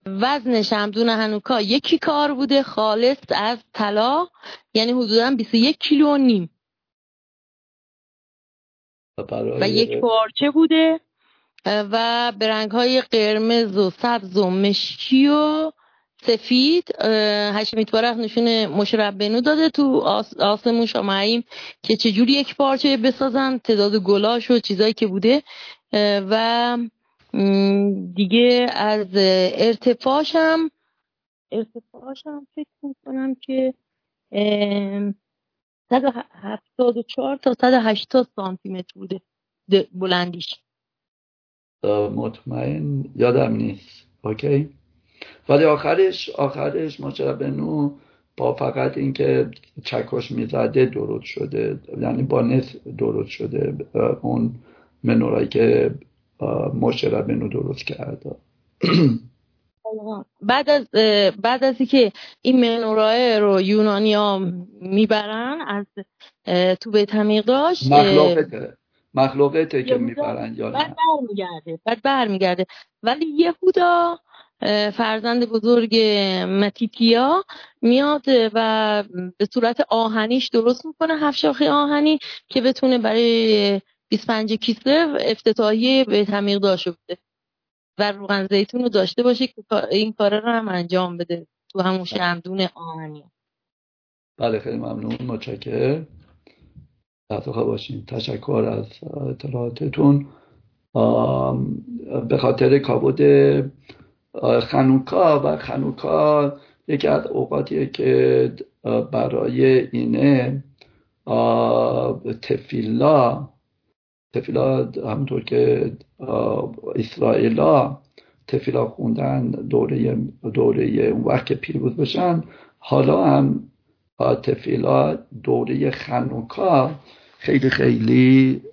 وزن شمدون هنوکا 1 کیکار بوده خالص از طلا، یعنی حدوداً 21 کیلو و نیم و 1 پارچه بوده و به رنگ‌های قرمز و سبز و مشکی و سفید. هاشمی طبارق نشون مشرب بنو داده تو آسمون شامعیم که چجوری 1 پارچه بسازن، تعداد گلاش و چیزایی که بوده. و دیگه از ارتفاعش هم فکر میکنم که 174 تا 180 سانتی متر بوده بلندیش. مطمئن یادم نیست. اوکی. ولی آخرش مشرب بنو با فقط اینکه چکش میزده درود شده، یعنی با نصف درود شده اون منورایی که مشرب بنو درست کرده. بعد از اینکه این منورای رو یونانیا میبرن از تو بیت حمیقداش، مخلوقته که میبرن یا نه، بعد برمیگرده. ولی یهودا فرزند بزرگ متیتیا میاد و به صورت آهنیش درست میکنه 7 شاخه آهنی که بتونه برای 25 کیسه افتتاحیه بیت حمیقداش بده و روغن زیتون رو داشته باشه که این کار رو هم انجام بده تو همون شمدون آهنی. بله خیلی ممنون، متشکرم. لطفا باشین. تشکر از اطلاعاتتون. به خاطر کابود خنوکا یکی از اوقاتیه که برای اینه تفیلا همونطور که اسرائیلا تفیلا خوندن دوره اون وقت که پیروز بشن، حالا هم تفیلا دوره خنوکا خیلی خیلی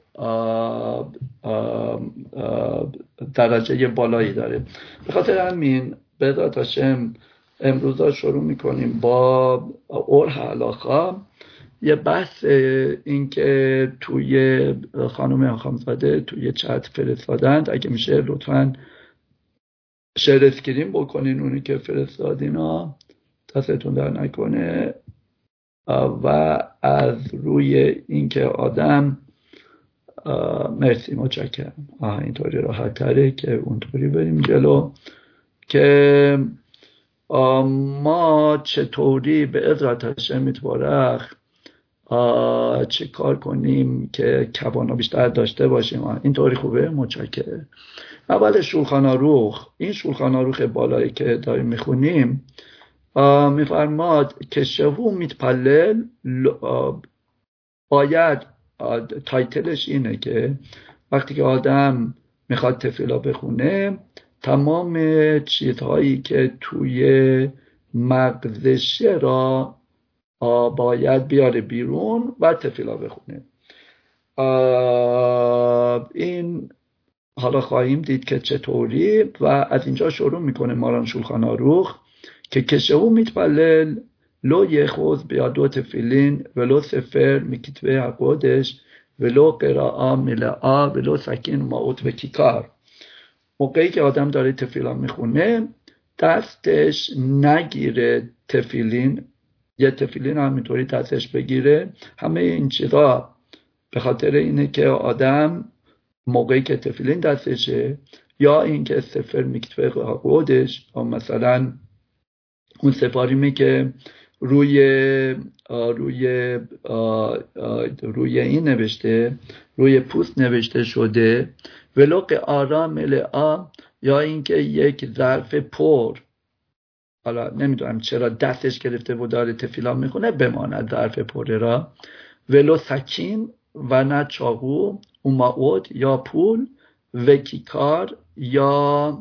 درجه بالایی داره. به خاطر همین به ذات هاشم امروز شروع میکنیم با اورح علاقه. یه بحث این که توی خانم آخامزاده توی چت فرستادند، اگه میشه لطفاً شیر اسکرین بکنین اونی که فرستادین ها، دستتون در نکنه. و از روی اینکه آدم مرسی، متشکرم. اینطوری راحت تره که اونطوری بریم جلو که ما چطوری به عزت هاشم یتبارک چه کار کنیم که کوانا بیشتر داشته باشیم. اینطوری خوبه؟ متشکرم. اول شولخان آروخ، این شولخان آروخ بالایی که داریم میخونیم میفرماد که شهو میتپلل، باید تایتلش اینه که وقتی که آدم میخواد تفیلا بخونه تمام چیزهایی که توی مغزشه را باید بیاره بیرون و تفیلا بخونه. این حالا خواهیم دید که چطوری. و از اینجا شروع میکنه ماران شولخان آروخ که کشهو میتپلل لو یخوز بیادو تفیلین ولو سفر میکتبه حقودش ولو قراءه ملعا ولو سکین ماوت و کیکار. موقعی که آدم داره تفیلا میخونه دستش نگیره تفیلین، یه تفیلین همینطوری دستش بگیره. همه این چیزا به خاطر اینه که آدم موقعی که تفیلین دستشه یا اینکه سفر میکتبه حقودش، مثلا اون سفاریمی که روی این نوشته، روی پوست نوشته شده، ولو قراءه ملعا، یا اینکه یک ظرف پر، حالا نمیدونم چرا دستش گرفته و داره تفیلا میخونه، بماند ظرف پره را، ولو سکین و نه چاقو، اوماود یا پول، و کیکار یا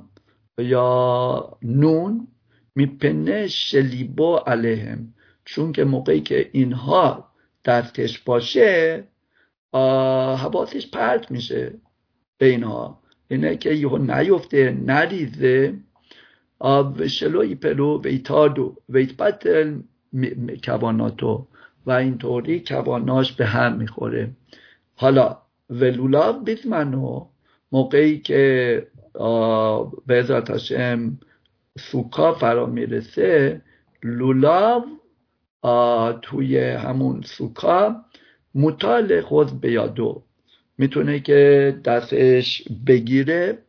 نون، میپنه شلیبو علیهم، چون که موقعی که اینها دستش باشه حواسش پرت میشه به اینها، اینه که یهو نیفته، نریزه. و شلوی پلو و ایتادو و ایتبتل کواناتو، و اینطوری کواناش به هم میخوره. حالا ولولا بیزمنو، موقعی که به عزت هاشم سوکا فرا میرسه، لولاو توی همون سوکا مطال خود بیادو، میتونه که دستش بگیره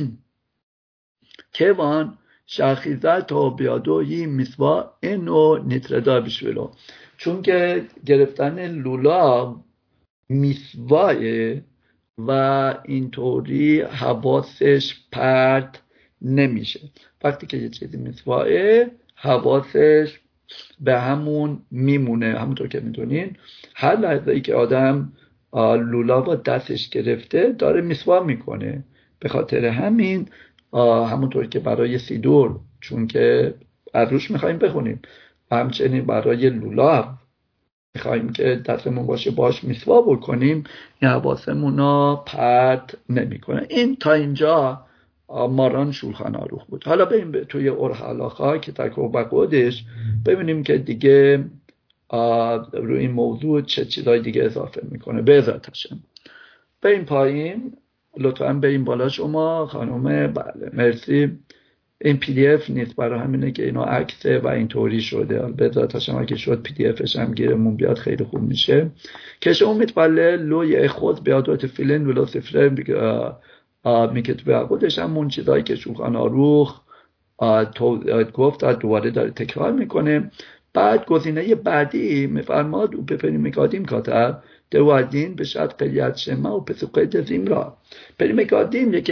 کیوان شخیزت و بیادوی میسوا اینو نیتردا بشولو، چون که گرفتن لولاو میسواه و اینطوری حواسش پرت نمیشه. وقتی که یه چیزی میسواه حواسش به همون میمونه. همونطور که میدونین هر لحظه ای که آدم لولاو دستش گرفته داره میسواه میکنه. به خاطر همین همونطور که برای سیدور، چون که از روش میخواییم بخونیم، همچنین برای لولاو میخواییم که دستمون باشه باش میسوا بکنیم، این حواسمون رو پرت نمیکنه. این تا اینجا ماران شولخان آروخ بود. حالا بریم توی اورهالاخا که تکو بقودش ببینیم که دیگه روی این موضوع چه چیزای دیگه اضافه میکنه. به ذاتشم بریم پایین، لطفاً بریم بالا شما خانم. بله مرسی. این پی دی اف نیست، برای همینه که اینا عکسه و اینطوری شده. به ذاتش هم اگه شد پی دی افش هم گیرمون بیاد خیلی خوب میشه. کشه میتبله لوی خود بیادوت فیلن ولو سفره میکتبه خودش هم اون چیزایی که شولخان آروخ گفت دوباره داره تکرار میکنه. بعد گزینه بعدی میفرماد او بپریم میکادیم کاتر دوادین به شد قلیت شما و پسوقیت زیمرا. پریم میکادیم یکی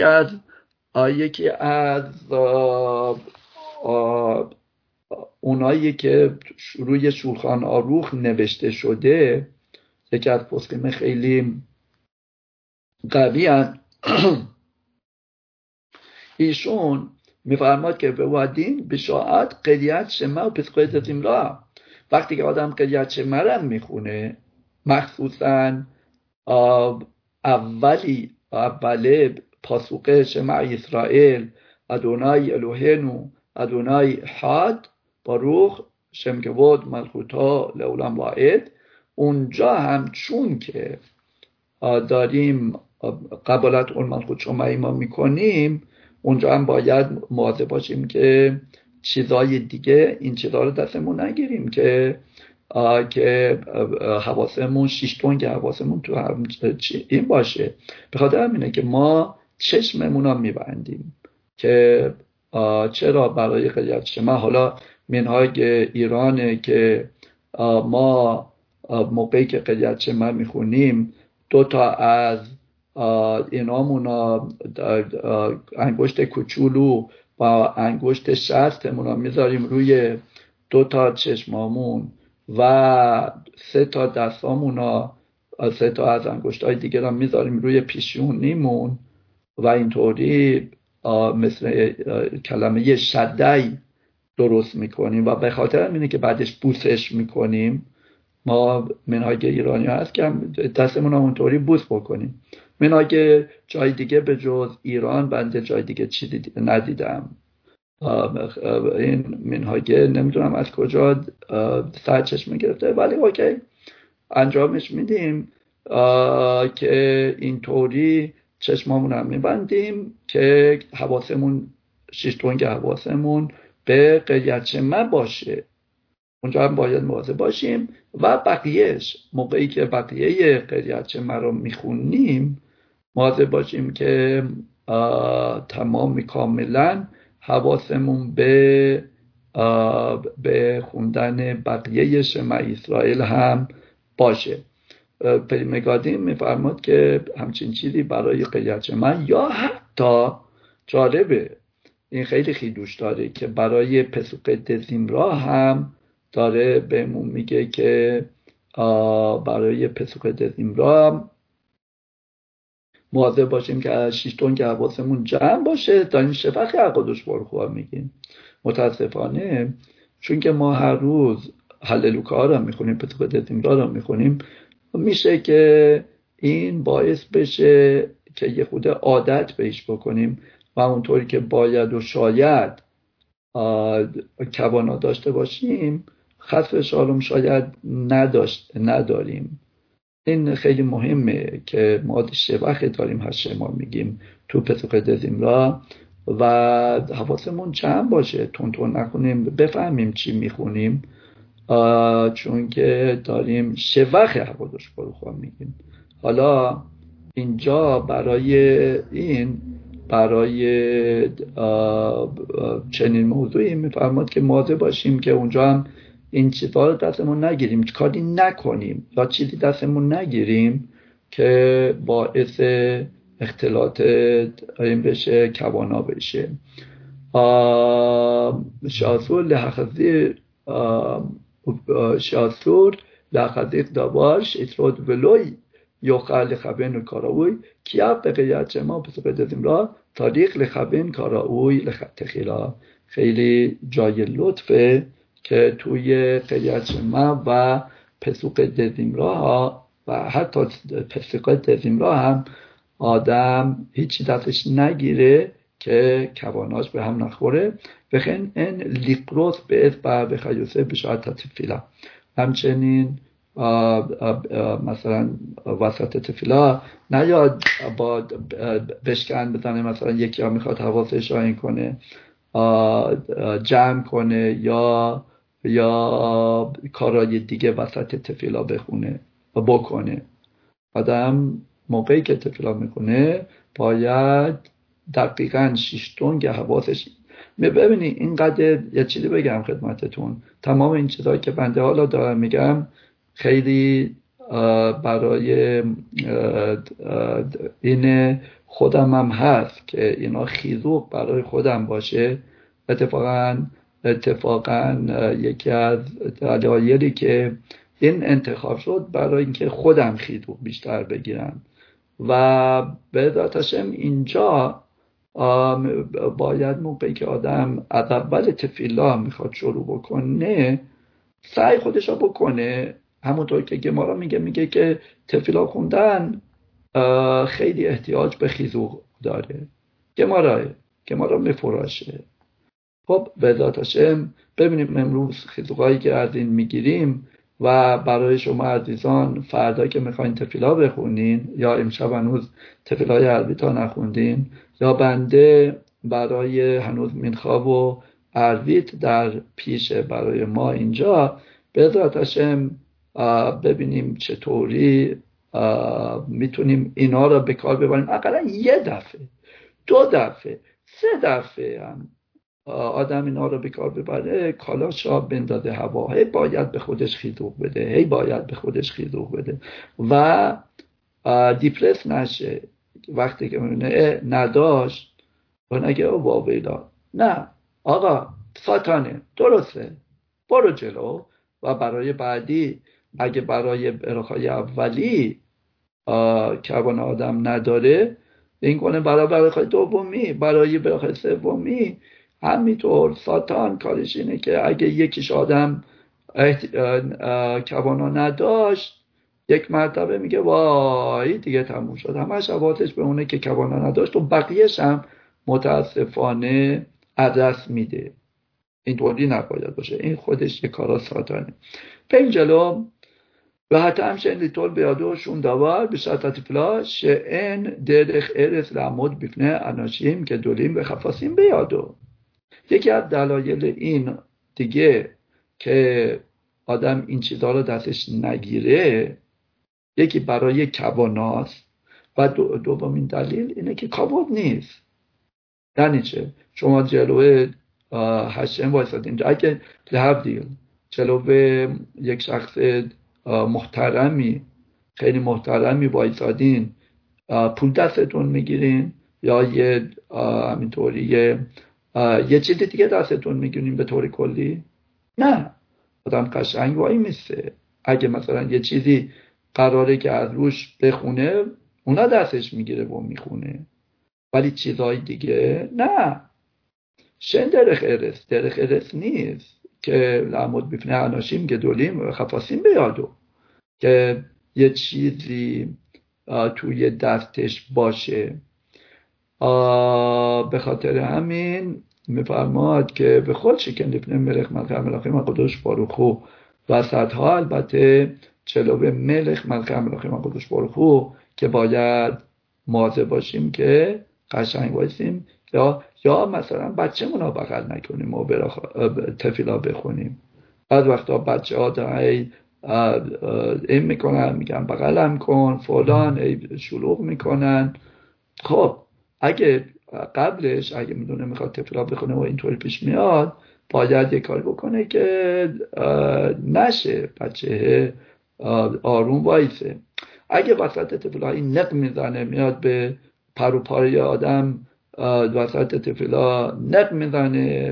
از اونایی که روی شولخان آروخ نوشته شده، یکی از پسکیم خیلی قوی هست. ایشون میفرماد که به وادین به شاعت قلیت شما و پسوقیت زیمرا، وقتی که آدم قلیت شما رو میخونه، مخصوصا اوله پاسوقه شما اسرائیل ادونای الوهنو ادونای حاد باروخ شم کبود ملکوتا لعولم واحد، اونجا هم چون که داریم قبالت اون ملکوت شما ایما میکنیم، اونجا هم باید مواظب باشیم که چیزای دیگه این چیزا رو دستمون نگیریم که حواسمون شیشتون که حواسمون تو هم این باشه. به خاطر همینه که ما چشممون رو میبندیم که چرا برای قلیت شما، حالا منهاج ایرانه که ما موقعی که قلیت شما میخونیم دو تا از اینامون انگشت کوچولو و انگشت شستمون رو میذاریم روی دو تا چشمامون و سه تا دستامون، سه تا از انگشتای دیگه رو میذاریم روی پیشونیمون و اینطوری مثل کلمه شدی درست میکنیم و به خاطر اینه که بعدش بوسش میکنیم. ما منهاج ایرانی هست که دستمون رو اونطوری بوس بکنیم. منهاج جای دیگه به جز ایران بنده جای دیگه چیزی ندیدم. این منهاج نمیدونم از کجا سرچشمه گرفته، ولی اوکی انجامش میدیم که اینطوری چشمامون هم میبندیم که حواسمون شیشتونگ حواسمون به قلیت شما باشه. اونجا هم باید مواظب باشیم و بقیهش موقعی که بقیه قلیت شما رو میخونیم مواظب باشیم که تمام کاملا حواسمون به خوندن بقیه شما اسرائیل هم باشه. پریمگادیم میفرماد که همچین چیزی برای قلیت شما، یا حتی جالبه این خیلی خیدوش داره که برای پسوقیت زیمرا هم داره بهمون میگه که برای پسوقیت زیمرا مواظب باشیم که از شیشتون که حواسمون جمع باشه. تا این شفق عقادش برخواه میگیم. متاسفانه چون که ما هر روز هللوکا رو میخونیم، پسوقیت زیمرا رو میخونیم، میشه که این باعث بشه که یه خود عادت بهش بکنیم و اونطوری که باید و شاید کوانا داشته باشیم خطف شالوم شاید نداریم. این خیلی مهمه که ما شبخ داریم هر شما میگیم تو پسوقیت زیمرا و حواسمون جمع باشه، تون نکنیم، بفهمیم چی میخونیم، چون که داریم شوخ حقودش بروخوا میگیم. حالا اینجا برای چنین موضوعی میفرماد که مواظب باشیم که اونجا هم این چیزها رو دستمون نگیریم، کاری نکنیم یا چیزی دستمون نگیریم که باعث اختلاط این بشه، کوانا بشه. شاسور لحظیق داوارش اتراد ولوی یوخر لخبین کاراوی کیا بقیت ما بسقدیم را تاریخ لخبین کاراوی لخطخیلا. خیلی جای لطفه که توی قیت ما و پسوق دزیمرا و حتی پسوق دزیمرا هم آدم هیچی دستش نگیره که کواناش به هم نخوره. بخین این لیقروس به اسبر به خیوسه بشاعت تفیلا. همچنین مثلا وسط تفیلا نیاد با بشکن بزنه، مثلا یکی ها میخواد حواسش را این کنه جمع کنه یا کارهای دیگه وسط تفیلا بخونه و بکنه. آدم موقعی که تفیلا میکنه باید دقیقاً 6 تنگ حواسش. ببینی اینقدر یه چیزی بگم خدمتتون، تمام این چیزایی که بنده حالا دارم میگم خیلی برای این خودم هم هست که اینا خیزوق برای خودم باشه. اتفاقاً یکی از دلایلی که این انتخاب شد برای اینکه خودم خیزوق بیشتر بگیرم و به ذات هاشم اینجا باید موقعی که آدم از اول تفیلا میخواد شروع بکنه سعی خودشا بکنه. همونطور که گمارا میگه که تفیلا خوندن خیلی احتیاج به خیزوق داره. گمارا میفراشه. خب به ذات هاشم ببینیم امروز خیزوقایی که از این میگیریم و برای شما عزیزان فردا که میخواین تفیلا بخونین یا امشب هنوز تفیلای عربی تا نخوندین یا بنده برای هنوز مینخواب و عربیت در پیشه برای ما اینجا، به ذات هاشم ببینیم چطوری میتونیم اینا را به کار ببریم. اقلا 1 دفعه 2 دفعه 3 دفعه هم آدم اینا رو به کار ببره کالاشا بندازه هوا، هی باید به خودش خیزوق بده و دیپرس نشه وقتی که میبینه نداشت و نگه واویلا نه آقا ساتانه درسته برو جلو و برای بعدی اگه برای براخای اولی کوان آدم نداره این کنه برای براخای دومی، برای براخای سومی همینطور. ساتان کارش اینه که اگه یکیش آدم کوانا نداشت یک مرتبه میگه وای دیگه تموم شد، همش حواسش به اونه که کوانا نداشت و بقیهش هم متاسفانه عدس میده. این طوری نباید باشه، این خودش یک کارا ساتانه. پین جلو و حتی همشن لیتول بیادوشون دوار به شرطت فلا شئن درخ ارث لعمود بفنه اناشیم که دولیم به خفاسیم بیادو. یکی از دلایل این دیگه که آدم این چیزها رو دستش نگیره یکی برای کواناست و دومین دلیل اینه که کابود نیست. یعنی چه؟ شما جلوه هشم وایسادین اگه لحبدیل جلوه یک شخص محترمی خیلی محترمی وایسادین پول دستتون میگیرین یا یه همینطوری یه چیز دیگه دستتون میگیرین به طور کلی؟ نه، آدم قشنگ وای میسته. اگه مثلا یه چیزی قراره که از روش بخونه اونا دستش میگیره و میخونه، ولی چیزهای دیگه نه. شن درخ ارث نیست که لعمود بفنه اناشیم گدولیم و خفاسیم بیادو که یه چیزی توی دستش باشه. به خاطر همین میفرماد که به خود شکن لفنه ملخ ملخه ملخه مقدوش باروخو وسطها البته چلو ملخ ملخه ملخه مقدوش باروخو که باید مواظب باشیم که قشنگ باشیم یا مثلا بچه‌مون رو بغل نکنیم و تفیلا بخونیم. بعد وقتا بچه ها این میکنن، میگن بغلم کن فلان، شلوغ میکنن. خب اگه قبلش اگه میدونه میخواد تفیلا بخونه و اینطوری پیش میاد، باید یه کاری بکنه که نشه، بچه آروم وایسه. اگه وسط تفیلا این نق میزنه، میاد به پر و پای آدم وسط تفیلا نق میزنه،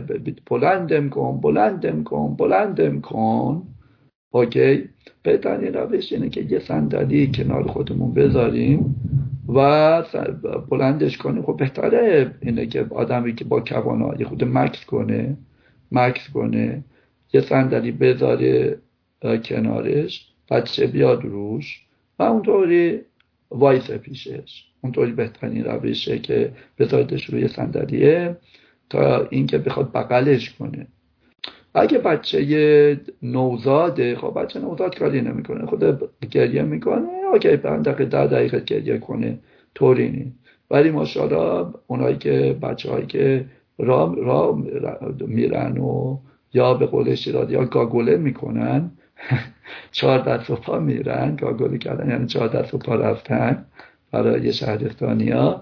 بلندم کن، اوکی، بهترین روش اینه که یه صندلی کنار خودمون بذاریم و بلندش کنیم. خب بهتره اینه که آدمی که با کوانا یه خود مکس کنه، یه صندلی بذاره کنارش، بچه بیاد روش و اونطوری وایس پیشش. اونطوری بهترین روشه که بذاردش روی صندلیه تا اینکه بخواد بغلش کنه. اگه بچه نوزاده، خب بچه نوزاد کاری نمیکنه، خود گریه میکنه، اوکی 10 دقیقه گریه کنه، طوری نیست. ولی ماشاءالله اونایی که بچه‌هایی که راه میرن و یا به قول شیرازی یا گاگوله میکنن 4 دست و پا میرن، گاگوله کردن یعنی 4 دست و پا رفتن برای شهرستانیا،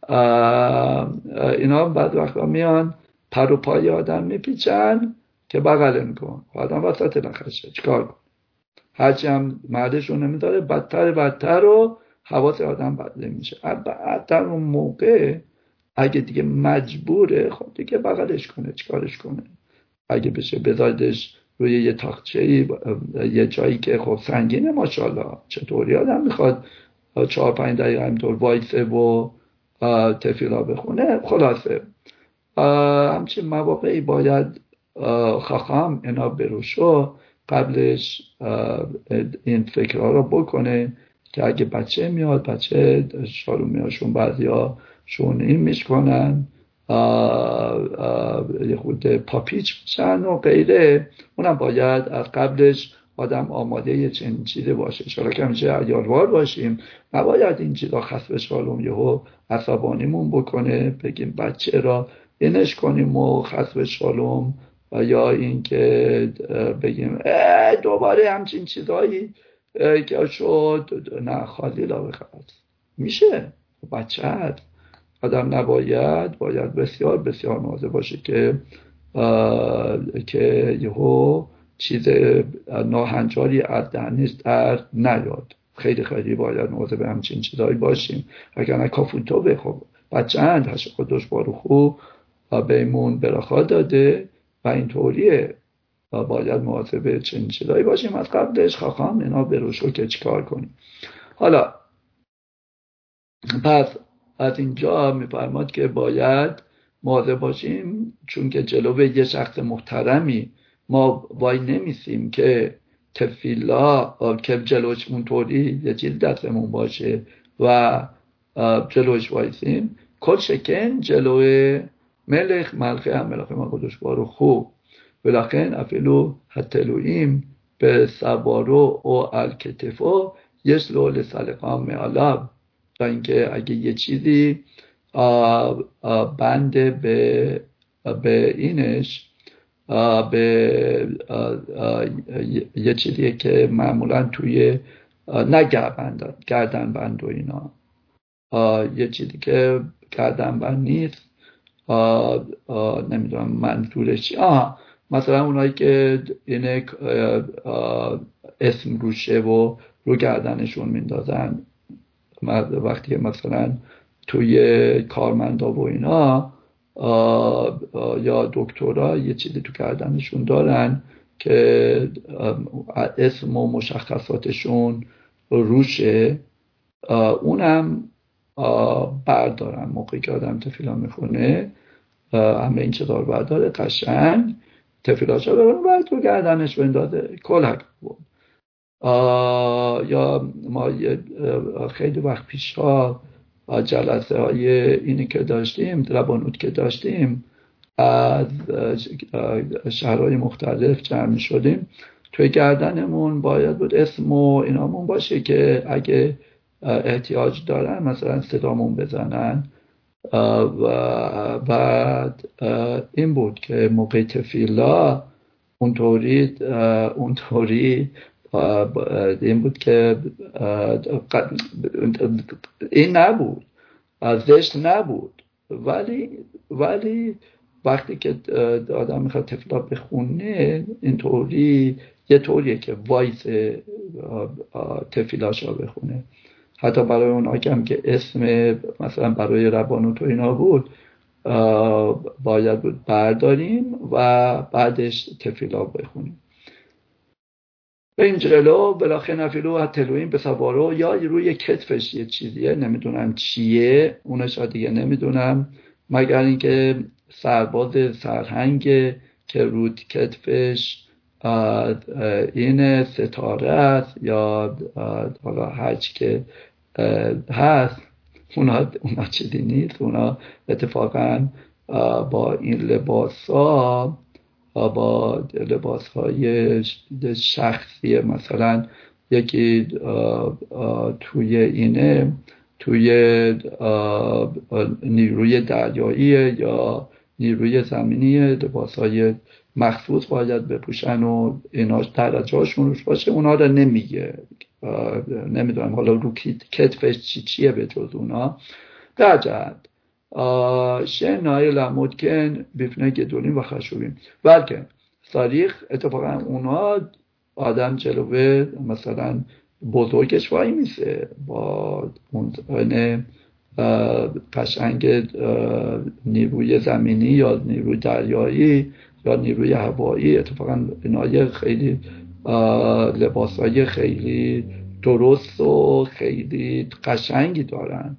اینا بعد وقتا میان پر و پای آدم میپیچن که بغلم کن، آدم وسط نخشه، چیکار کن؟ هرچی هم مردشون نمیداره بدتر و حواس آدم بدله میشه. در اون موقع اگه دیگه مجبوره، خب دیگه بغلش کنه، چیکارش کنه؟ اگه بشه بذاردش روی یه تاقچه‌ای، یه جایی که خب سنگینه، ماشاءالله چطوری آدم میخواد 4-5 دقیقه همینطور وایسه و تفیلا بخونه. خلاصه همچین مواقعی باید خاخام اینا بروشو قبلش این فکرها رو بکنه که اگه بچه میاد، بچه شارومیاشون بعضیا شون این میشکنن، یه خود پاپیچ میشن و غیره، اونم باید از قبلش آدم آماده یه چنین چیزی باشه. انشاءالله که همیشه عیالوار باشیم، نباید این چیزا خسب شالوم یهو عصبانیمون بکنه، بگیم بچه را اینش کنیم و خسب شالوم، و یا این که بگیم دوباره همچین چیزایی که شد، نه خالی لا بخواد میشه. بچه هست، آدم باید بسیار بسیار مواظب باشه که یهو چیز ناهنجاری از دهنش در نیاد. خیلی خیلی باید مواظب همچین چیزایی باشیم، اگر نه کافونتو بخواب بچه هست هش خودش بارو خوب بهمون براخا داده و اینطوریه، باید مواظب چنین چیزایی باشیم از قبلش خاخام اینا بروشو که چیکار کنیم. حالا پس از اینجا میفرماد که باید مواظب باشیم، چون که جلوی یه شخص محترمی ما وای نمیسیم که تفیلا که جلوش اونطوری یه چیز دستمون باشه و جلوش وایسیم، کل شکن جلوی ملخ ما قدوش بارو خوب ولکن افلو حتلویم به سوارو و الکتفو یسلو لسلقام معلب، تا اینکه اگه یه چیزی بنده به اینش به یه چیزی که معمولا توی گردن بند و اینا، یه چیزی که گردن بند نیست، نمیدونم منظورش مثلا اونایی که اینه اسم روشه و رو گردنشون میندازن، وقتی مثلا توی کارمندا و اینا یا دکترها یه چیزی تو گردنشون دارن که اسم و مشخصاتشون روشه، اونم بردارن موقعی که آدم تفیلا میخونه، همه این چیزا رو برداره، قشنگ تفیلاشو ببرن بعد تو گردنش بندازه کلک بود. یا ما خیلی وقت پیشا جلسه های اینی که داشتیم، ربانوت که داشتیم، از شهرهای مختلف جمع شدیم، توی گردنمون باید بود اسم و اینامون باشه که اگه احتیاج دارن مثلا صدامون بزنن و بعد این بود که موقع تفیلا اونطوری این بود که این نبود، زشت نبود، ولی وقتی که آدم میخواد تفیلا بخونه اینطوری یه طوریه که وایس تفیلاشو بخونه. حتی برای اون هم که اسم مثلا برای ربانوت و اینا بود باید بود برداریم و بعدش تفیلا بخونیم. به این جلو بلاخه نفیلو هتلوین به سوارو، یا روی کتفش یه چیزیه نمیدونم چیه، اونش دیگه نمیدونم، مگر اینکه سرباز سرهنگ که روی کتفش این ستاره است یا حالا هرچی که هست، اونا چیزی نیست. اونا اتفاقا با این لباسا، با لباسهای شخصی، مثلا یکی توی اینه توی نیروی دریایی یا نیروی زمینی لباسهای مخصوص باید بپوشن و ایناش درجهاشون روش باشه، اونا رو נمیگه. نمیدونم حالا رو کتفش چیه به جز اونا. در جهت شنای لمدکن بیفنه گدولیم و خشوبیم، بلکه تاریخ اتفاقا اونا آدم جلوه مثلا بزرگش وای میسه با اون قشنگ نیروی زمینی یا نیروی دریایی یا نیروی هوایی. اتفاقا اینای خیلی لباسای خیلی درست و خیلی قشنگی دارن.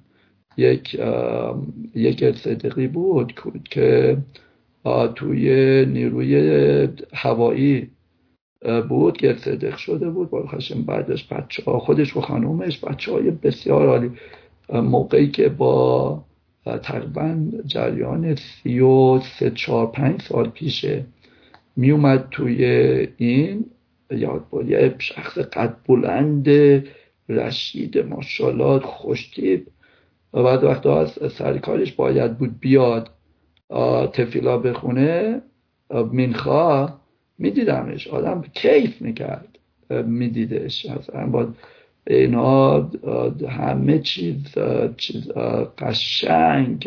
یک صدقی بود که توی نیروی هوایی بود که صدق شده بود، بالاخره بعدش بچه‌ها خودش و خانومش بچه‌های بسیار عالی، موقعی که با تقریبا جریان 33-4-5 سال پیشه می اومد توی این یاد بود یه شخص قد بلند رشید ماشاءالله خوشتیپ و بعد وقتا از سرکارش باید بود بیاد تفیلا بخونه منخا، میدیدمش آدم کیف میکرد میدیدش، اصلا با اینا همه چیز قشنگ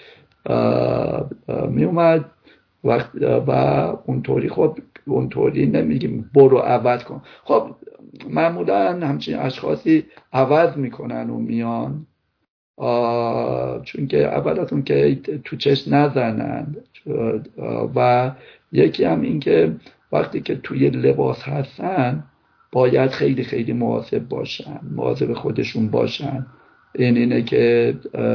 میومد و اونطوری. خب اونطوری نمیگیم برو عوض کن، خب معمولا همچین اشخاصی عوض میکنن و میان چون که اولاتون که تو چشم نزنن و یکی هم این که وقتی که توی لباس هستن باید خیلی خیلی مواظب باشن، مواظب خودشون باشن. اینه که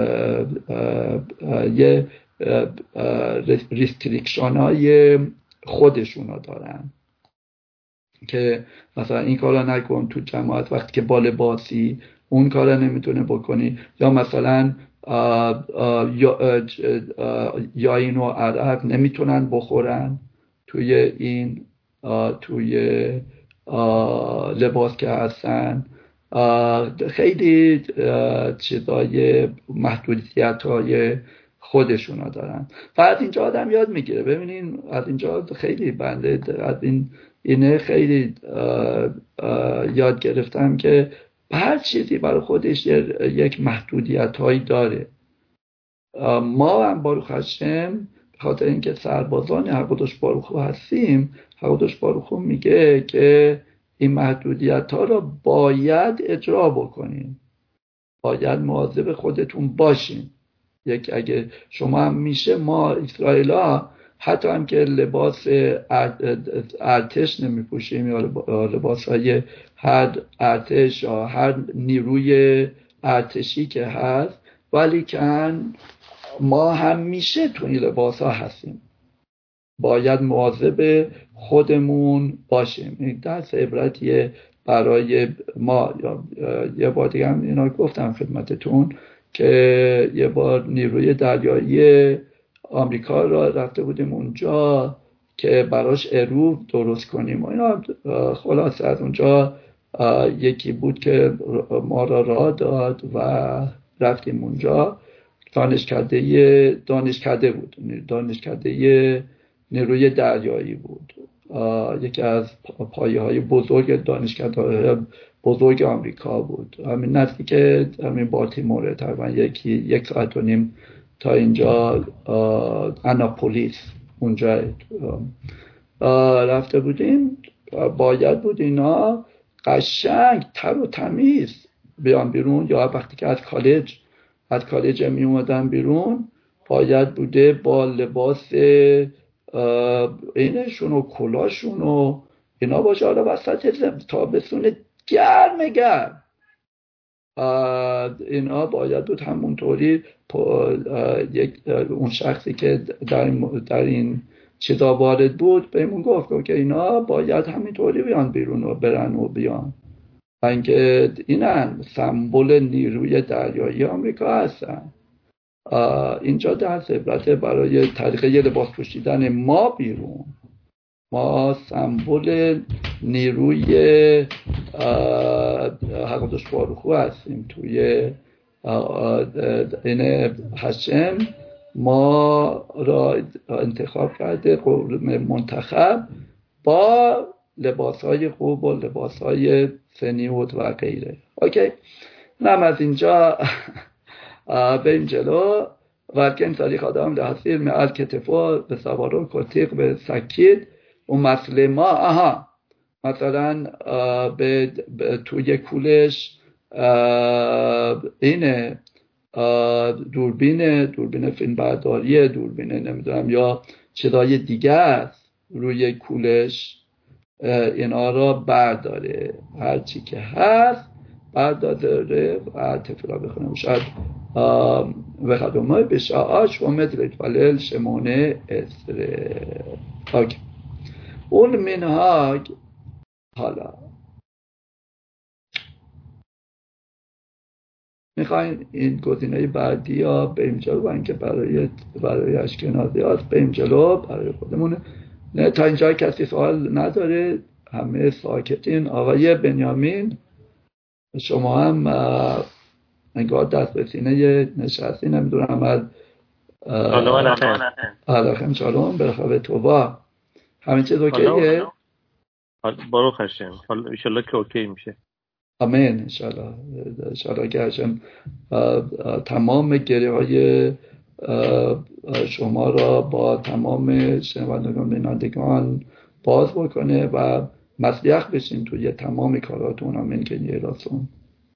یه ریستریکشن های خودشون دارن که مثلا این کارا نکن تو جماعت، وقتی که با لباسی اون کارا نمیتونه بکنی، یا مثلا یا اینو عرق نمیتونن بخورن توی این توی لباس که هستن. خیلی چیزای محدودیت‌های خودشونا دارن و از اینجا آدم یاد میگیره. ببینین از اینجا خیلی بنده از اینه خیلی یاد گرفتم که هر چیزی برای خودش یک محدودیت‌هایی داره. ما هم باروخ هشم خاطر اینکه سربازان حقدوش باروخو هستیم، حقدوش باروخو میگه که این محدودیت‌ها رو باید اجرا بکنین، باید مواظب خودتون باشین. اگه شما هم میشه ما اسرائیلا حتی هم که لباس ارتش نمیپوشیم یا لباسهای هر ارتش یا هر نیروی ارتشی که هست، ولی که ما هم میشه تو این لباس ها هستیم، باید مواظب خودمون باشیم. این درس عبرتیه برای ما. یه بار دیگه هم اینا گفتم خدمتتون که یه بار نیروی دریایی آمریکا را رفته بودیم اونجا که براش ارو درست کنیم و اینا. خلاصه از اونجا یکی بود که ما را راه داد و رفتیم اونجا دانشکده بود، دانشکده نیروی دریایی بود. یکی از پایه‌های بزرگ دانشکده بزرگ آمریکا بود. همین نزدیک همین بالتیمور، تقریبا 1 ساعت و نیم تا اینجا، آناپولیس اونجا رفته بودیم. باید بود اینا قشنگ تر و تمیز بیان بیرون، یا وقتی که از کالج می اومدن بیرون باید بوده با لباس اینشون و کلاشون و اینا باشه. حالا وسط تابستون گرم اینا باید بود همونطوری اون شخصی که در این چیزا وارد بود بهمون گفت که اینا باید همینطوری بیان بیرون و برن و بیان، اینکه اینن سمبل نیروی دریایی آمریکا هستن. اینجا در عبرت برای طریقه لباس پوشیدن ما بیرون، ما سمبل نیروی حقدش فاروخو هستیم توی این هشم. ما را انتخاب کرده منتخب با لباسهای خوب و لباسهای سنیوت و غیره. اوکی، نم از اینجا بریم جلو. ولکن تاریخ آدم لحظیر معل کتفا به سوارون کتیق به سکید و مسلما. مثلا توی کولش اینه دوربین فیلم برداریه، دوربین نمیدونم یا چیزای دیگه است روی کولش، اینا را برداره، هرچی که هست برداره و تفلا بخونم. شاید و خدمه بشاعش و مدرد فلیل شمونه اسره. اوکی، اول منهاج. حالا میخواین این گزینه بعدی ها بریم جلو و اینکه برای اشکنازی هاست بریم جلو برای خودمونه. نه تا اینجا کسی سوال نداره، همه ساکتین. آقای بنیامین شما هم انگار دست به سینه نشستی، نمیدونم از علاقم شالوم برخواه توبا همین چیز اوکیه؟ برو خشم حالا انشالله که اوکی میشه. آمین. انشالله که هشم تمام گره های شما را با تمام شنوندگان بینندگان باز بکنه و مسیح بشین توی تمام کاراتون. آمین که نیه راستون.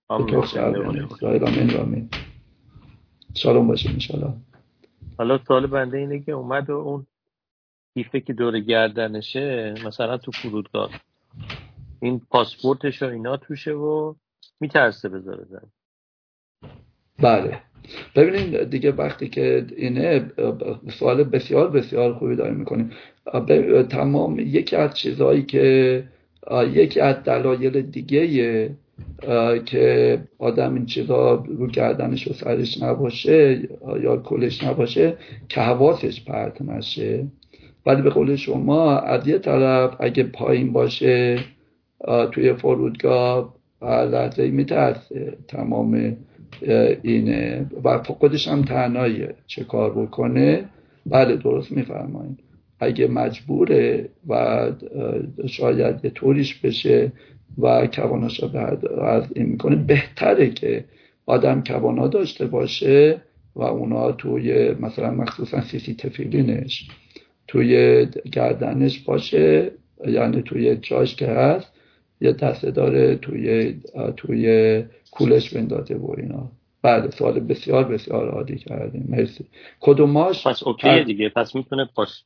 آمین. شالوم باشین انشالله. حالا سوال بنده اینه که اومد و اون کیفه که دور گردنشه مثلا تو فرودگاه این پاسپورتش و اینا توشه و میترسه بذاره زن. بله ببینید دیگه وقتی که اینه سوال بسیار بسیار خوبی داریم میکنیم. تمام یکی از چیزهایی که یکی از دلایل دیگه که آدم این چیزا رو گردنش و سرش نباشه یا کلش نباشه که حواسش پرت نشه. ولی به قول شما از یه طرف اگه پایین باشه توی فرودگاه لحظه‌ای میترسه تمام اینه و خودش هم تنهاییه چه کار بکنه. بله درست میفرمایید. اگه مجبوره و شاید یه طوریش بشه و کواناش رو از این میکنه، بهتره که آدم کوانا داشته باشه و اونا توی مثلا مخصوصا سیسی تفیلینش توی گردنش باشه، یعنی توی جاش که هست یه دسته داره توی کولش بندازه و اینا. بله سوال بسیار بسیار عالی کردیم، مرسی. کدوماش پس اوکیه دیگه، پس میتونه پاس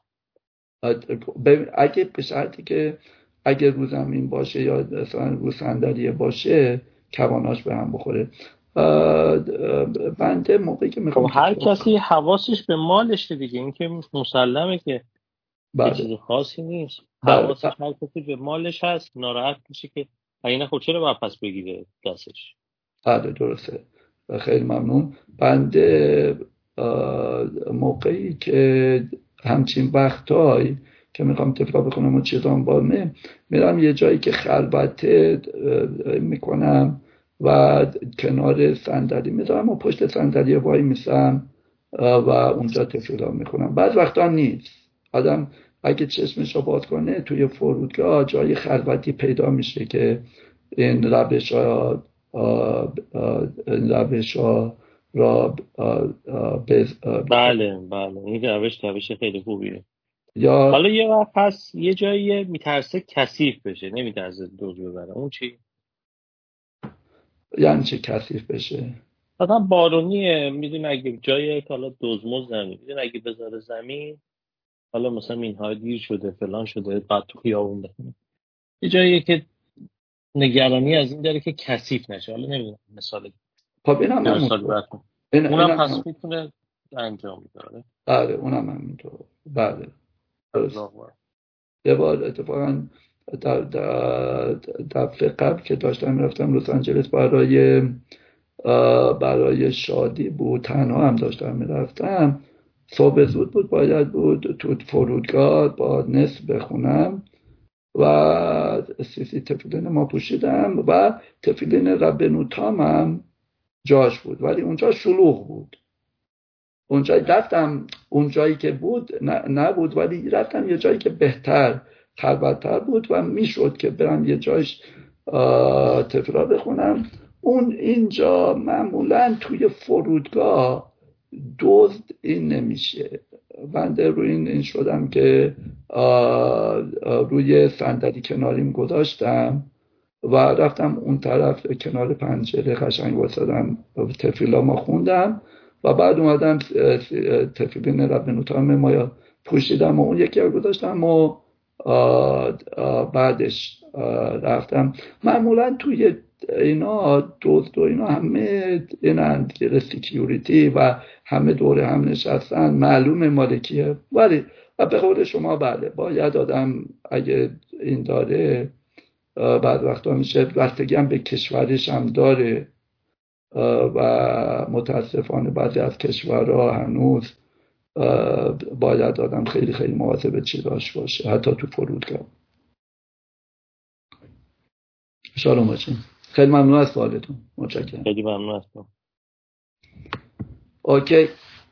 اگه به شرطی که اگه رو زمین باشه یا مثلا رو صندلیه باشه کواناش به هم بخوره. بنده موقعی که میخوام هر کسی حواسش به مالشه دیگه، این که مسلمه که چیز خاصی نیست. حواسش هر کسی به مالش هست، ناراحت میشه که اینه خود چرا باید پس بگیره دستش. بله درسته، خیلی ممنون. بنده موقعی که همچین وقتایی که میخوام تفلا بکنم و چیزام بامه میرم یه جایی که خلوته میکنم و کنار صندلی میذارم و پشت صندلی وای میسم و اونجا تفیلا میخونم. بعض وقتا نیست. آدم اگه چشمش رو باز کنه توی فرودگاه جای خلوتی پیدا میشه که این روش ها را بله این روش خیلی خوبیه. یا حالا یه وقت هست یه جایی میترسه کثیف بشه، نمیترسه دوز ببره، اون چی؟ یعنی چه کثیف بشه؟ مثلا بارونیه، میدون اگه جایی که حالا دزمز نمید، میدون اگه بذاره زمین، حالا مثلا اینها دیر شده فلان شده بعد تو خیابون بخونه، یه جایی که نگرانی از این داره که کثیف نشه. حالا نمیدونم مثال خب این هم مثال همونطور. براتون اونم پس میتونه انجام بده. بله اونم همینطور. بله درست. الله. یه بار اتفاقا دفعه قبل که داشتم میرفتم لس آنجلس برای شادی بود، تنها هم داشتم میرفتم، صبح زود بود، باید بود تو فرودگاه با نصف بخونم و سیسی تفیلین ما پوشیدم و تفیلین ربنوتام هم جاش بود، ولی اونجا شلوغ بود. اونجا رفتم اونجایی که بود نبود، ولی رفتم یه جایی که بهتر خلوت‌تر بود و میشد که برم یه جایش تفیلا بخونم. اینجا معمولا توی فرودگاه دزد این نمیشه. بنده روی این شدم که روی صندلی کناریم گذاشتم و رفتم اون طرف کنار پنجره قشنگ واسدم تفیلا ما خوندم و بعد اومدم تفیلین ربنوتام ما پوشیدم و اون یکی رو گذاشتم و بعدش رفتم. معمولا توی اینا دزد و اینا همه اینند زیر سیکیوریتی و همه دوره هم نشستن، معلومه مالکیه، ولی به قول شما بله باید آدم اگه این داره بعد وقتا میشه، بستگی هم به کشورش هم داره و متاسفانه بعضی از کشورها هنوز باید آدم خیلی خیلی مواظب چیزاش باشه، حتی تو فرودگاه. شالوم باشین. خیلی ممنون از سوالتون. متشکرم. خیلی ممنون هستم. اوکی.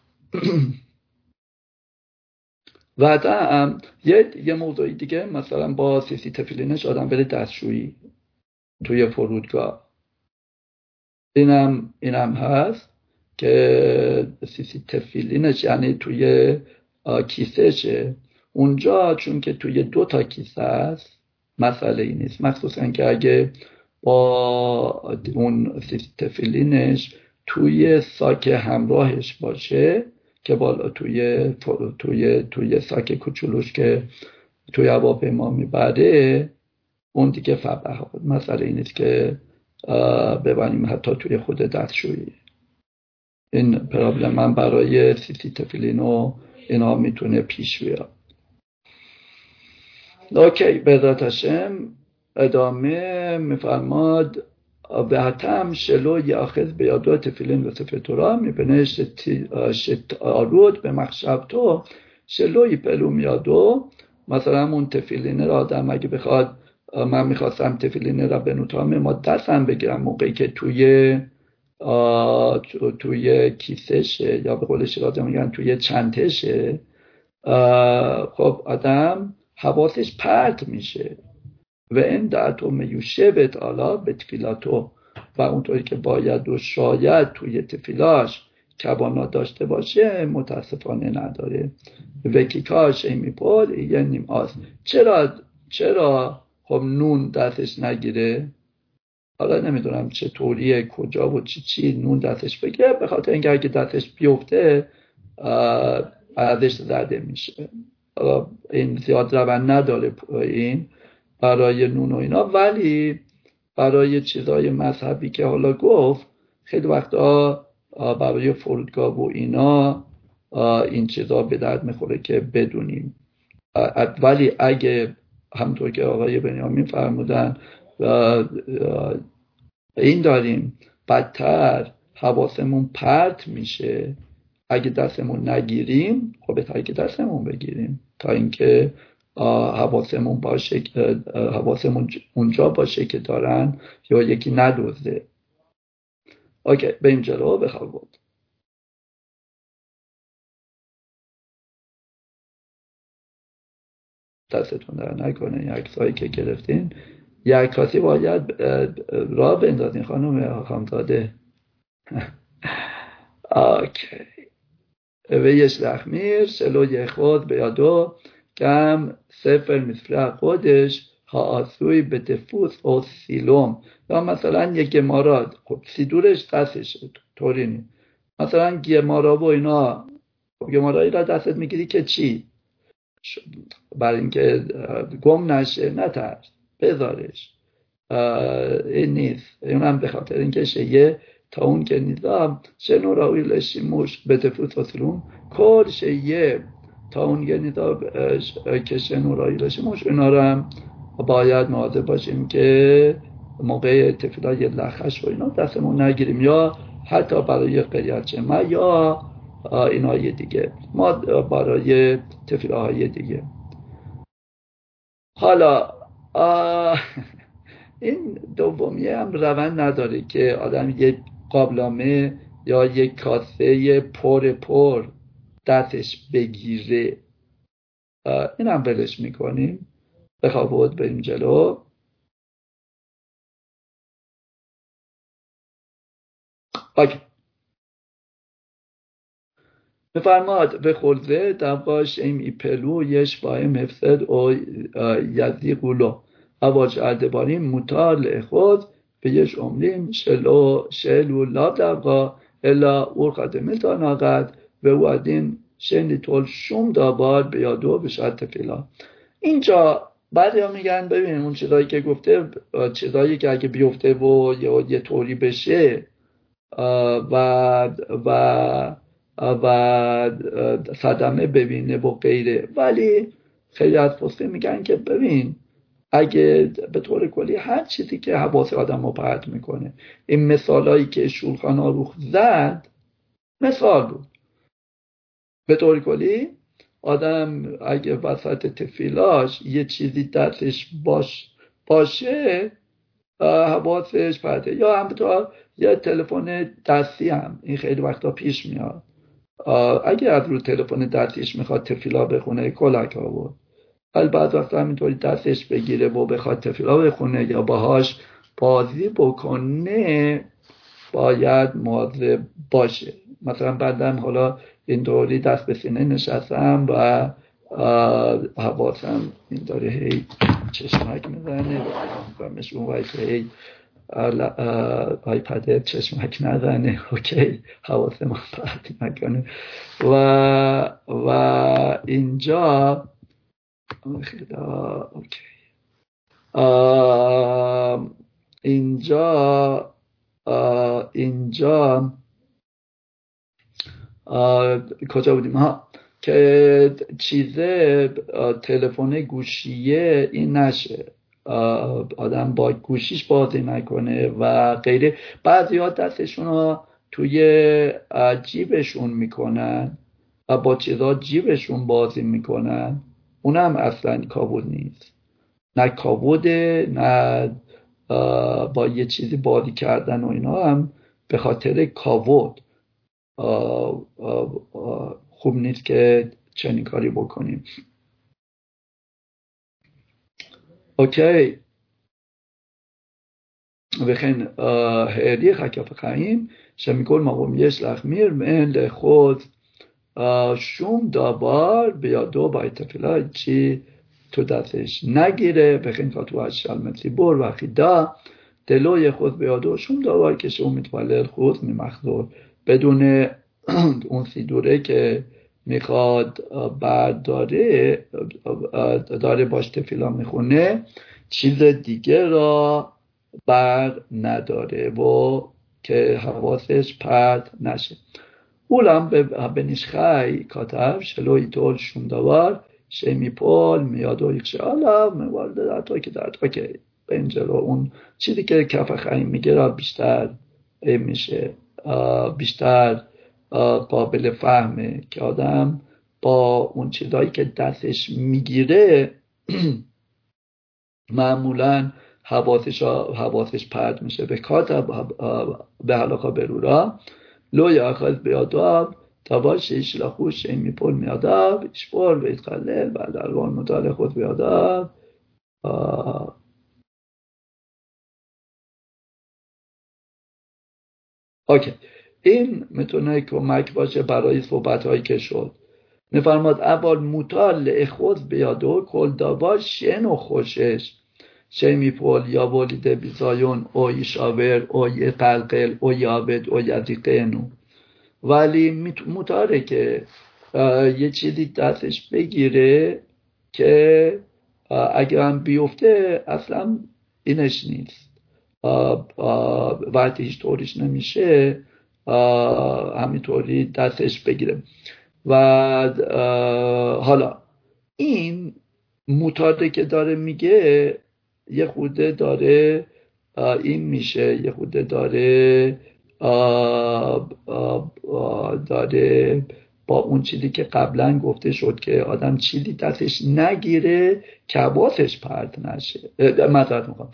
بعدا یه موضوعی دیگه، مثلا با سیسی تفیلینش آدم بره دستشویی توی فرودگاه، اینم هست که سیسی تفیلینش یعنی توی کیسهشه اونجا، چون که توی 2 تا کیسه هست مسئله ای نیست، مخصوصا که اگه با اون سیسی تفیلینش توی ساک همراهش باشه که بالا توی ساک کوچولوش که توی هواپیما میبره، اون دیگه فبه مسئله ای نیست که ببریم حتی توی خود دستشویی. این پرابلم من برای سیسی تفیلین و اینا میتونه پیش بیاد. اوکی، بعزت هشم ادامه میفرماد به حتم شلو یاخذ بیادو تفیلین و سفتورا میبینه شتارود به مخشب تو شلوی پلو میادو. مثلا اون تفیلینه را آدم اگه بخواد، من میخواستم تفیلینه را بنوتام ما دستم بگیرم موقعی که توی کیسشه یا به قول شیرازی میگن توی چنتشه، خب آدم حواسش پرت میشه و این دعتو میوشه به تعالی به تفیلاتو و اونطوری که باید و شاید توی تفیلاش کوانا داشته باشه متاسفانه نداره. وکی کاش میپول یه نیم آس. چرا خب نون دستش نگیره؟ حالا نمیدونم چطوریه، کجا و چی نون دستش بگیره، به خاطر اینکه اگه دستش بیفته ارزش زده میشه. حالا این زیاد روند نداره این برای نون و اینا، ولی برای چیزای مذهبی که حالا گفت خیلی وقتا برای فرودگاه و اینا این چیزا به درد میخوره که بدونیم. ولی اگه همونطور که آقای بنیامین فرمودن این داریم بدتر حواسمون پرت میشه، اگه دستمون نگیریم خب بهتره که دستمون بگیریم تا اینکه حواسمون باشه، حواسمون اونجا باشه که دارن یا یکی ندوزه. اوکی، بریم جلو. بخواب بود. دستتون در نکنه. این عکسایی که گرفتین یک کاسی باید را بندازین خانم خامزاده. اوکی. و یشلح מיר שלא יאחוז בידו גם ספר מספרי قدش העשוי בדפוס או צילום. یا مثلا یک گمارا، خب سیدورش دستشه طوری نی، مثلا گمارا و اینا، گمارایی را دستت میگیری که چی؟ برای اینکه گم نشه نترس، بذارش، این نیست. اونم به خاطر اینکه شیه تا اون که نیزام شنو راوی لشیموش به دفوت وصلون کل شیه تا اون که نیزام که شنو راوی لشیموش اینا رو هم باید مواظب باشیم که موقع تفیلای لخش و اینا دستمون نگیریم، یا حتی برای قریت جمعه یا اینای دیگه، ما برای تفیلهای دیگه. حالا این دومیه هم روند نداره که آدم یک قابلمه یا یک کاسه پر دستش بگیره، این هم بلش میکنیم. بخوابود بریم جلو. اوکی. مفرماد به خلزه دواش ایم ای پلو یش بایم هفسد او یزی قولو اواج اردباریم مطال خود به یش عمریم شلو لا دبقا الا اور قدمه تا ناقد و وعدین شنی طول شوم دابار به یادو بشد تفیلا. اینجا بعد ها میگن ببینیم اون چیزایی که گفته، چیزایی که اگه بیفته و یه طوری بشه و صدمه ببینه و غیره، ولی خیلی از فصله میگن که ببین اگه به طور کلی هر چیزی که حواس آدم رو پرت میکنه، این مثالایی که شولخان آروخ زد مثال بود. به طور کلی آدم اگه وسط تفیلاش یه چیزی دستش باشه حواسش پرته، یا همینطور یه تلفن دستی هم این خیلی وقتا پیش میاد، اگه از رو تلفن دستیش میخواد تفیلا بخونه کلک آورد، البته وقتا همینطوری دستش بگیره و بخواد تفیلا بخونه یا باهاش بازی بکنه باید مواظب باشه. مثلا بعدم حالا اینطوری دست به سینه نشستم و حواسم این داره هی چشمک میزنه و مشون باید هی آیپد چشمک نزنه، اوکی، حواس ما پرت نکنه. و اینجا اوکی، اینجا کجا بودیم؟ ها، که چیزه تلفن گوشیه این نشه، آدم با گوشیش بازی نکنه و غیره. بعضی ها دستشون رو توی جیبشون میکنن و با چیزا جیبشون بازی میکنن، اونم اصلا کابود نیست، نه کابوده نه با یه چیزی بازی کردن و اینا هم به خاطر کابود خوب نیست که چنین کاری بکنیم. اوکی. וכן העריך הכף החיים שמכל מקום יש להחמיר ואין לאחוז שום דבר בידו בעת תפילה چی تو دستش نگیره. וכן כתוב על ציבור ואחידה דלא יאחוז בידו שום דבר כשהוא מתפלל חוץ ממחזור. بدون اون سیدوره که میخواد برداره داره باش تفیلا میخونه چیز دیگه را بر نداره و که حواسش پرت نشه. اولم به نشخی کاتب شلوی طول شوندوار شمی پول میاد و یکشه حالا موارد در تو که در تو که به اینجا اون چیزی که کف خیلی میگه را بیشتر میشه، بیشتر قابل فهمه که آدم با اون چیزایی که دستش میگیره معمولاً حواسش پرت میشه. به کاتب به حلاقه برورا لو یاخذ بیاداب תבוש ישלחו שהם יפול מידיו, ישבור ויתחלל, ועל אלוהים מותר לאחוז בידיו. اوکی، این میتونه کمک باشه برای صحبت هایی که شد. میفرماد اول مطال اخوز بیادو کل داوا شن و خوشش شمی پول یا ولید بیزایون او یشاور او یقلقل او یابد او یدیقنو، ولی مطاره که یه چیزی دستش بگیره که اگر هم بیفته اصلا اینش نیست، وقتی هیچ طوریش نمیشه همینطوری دستش بگیره. و حالا این مطاره که داره میگه یه خوده داره این میشه، یه خوده داره با اون چیزی که قبلا گفته شد که آدم چیزی دستش نگیره که حواسش پرت نشه، معذرت میخوام،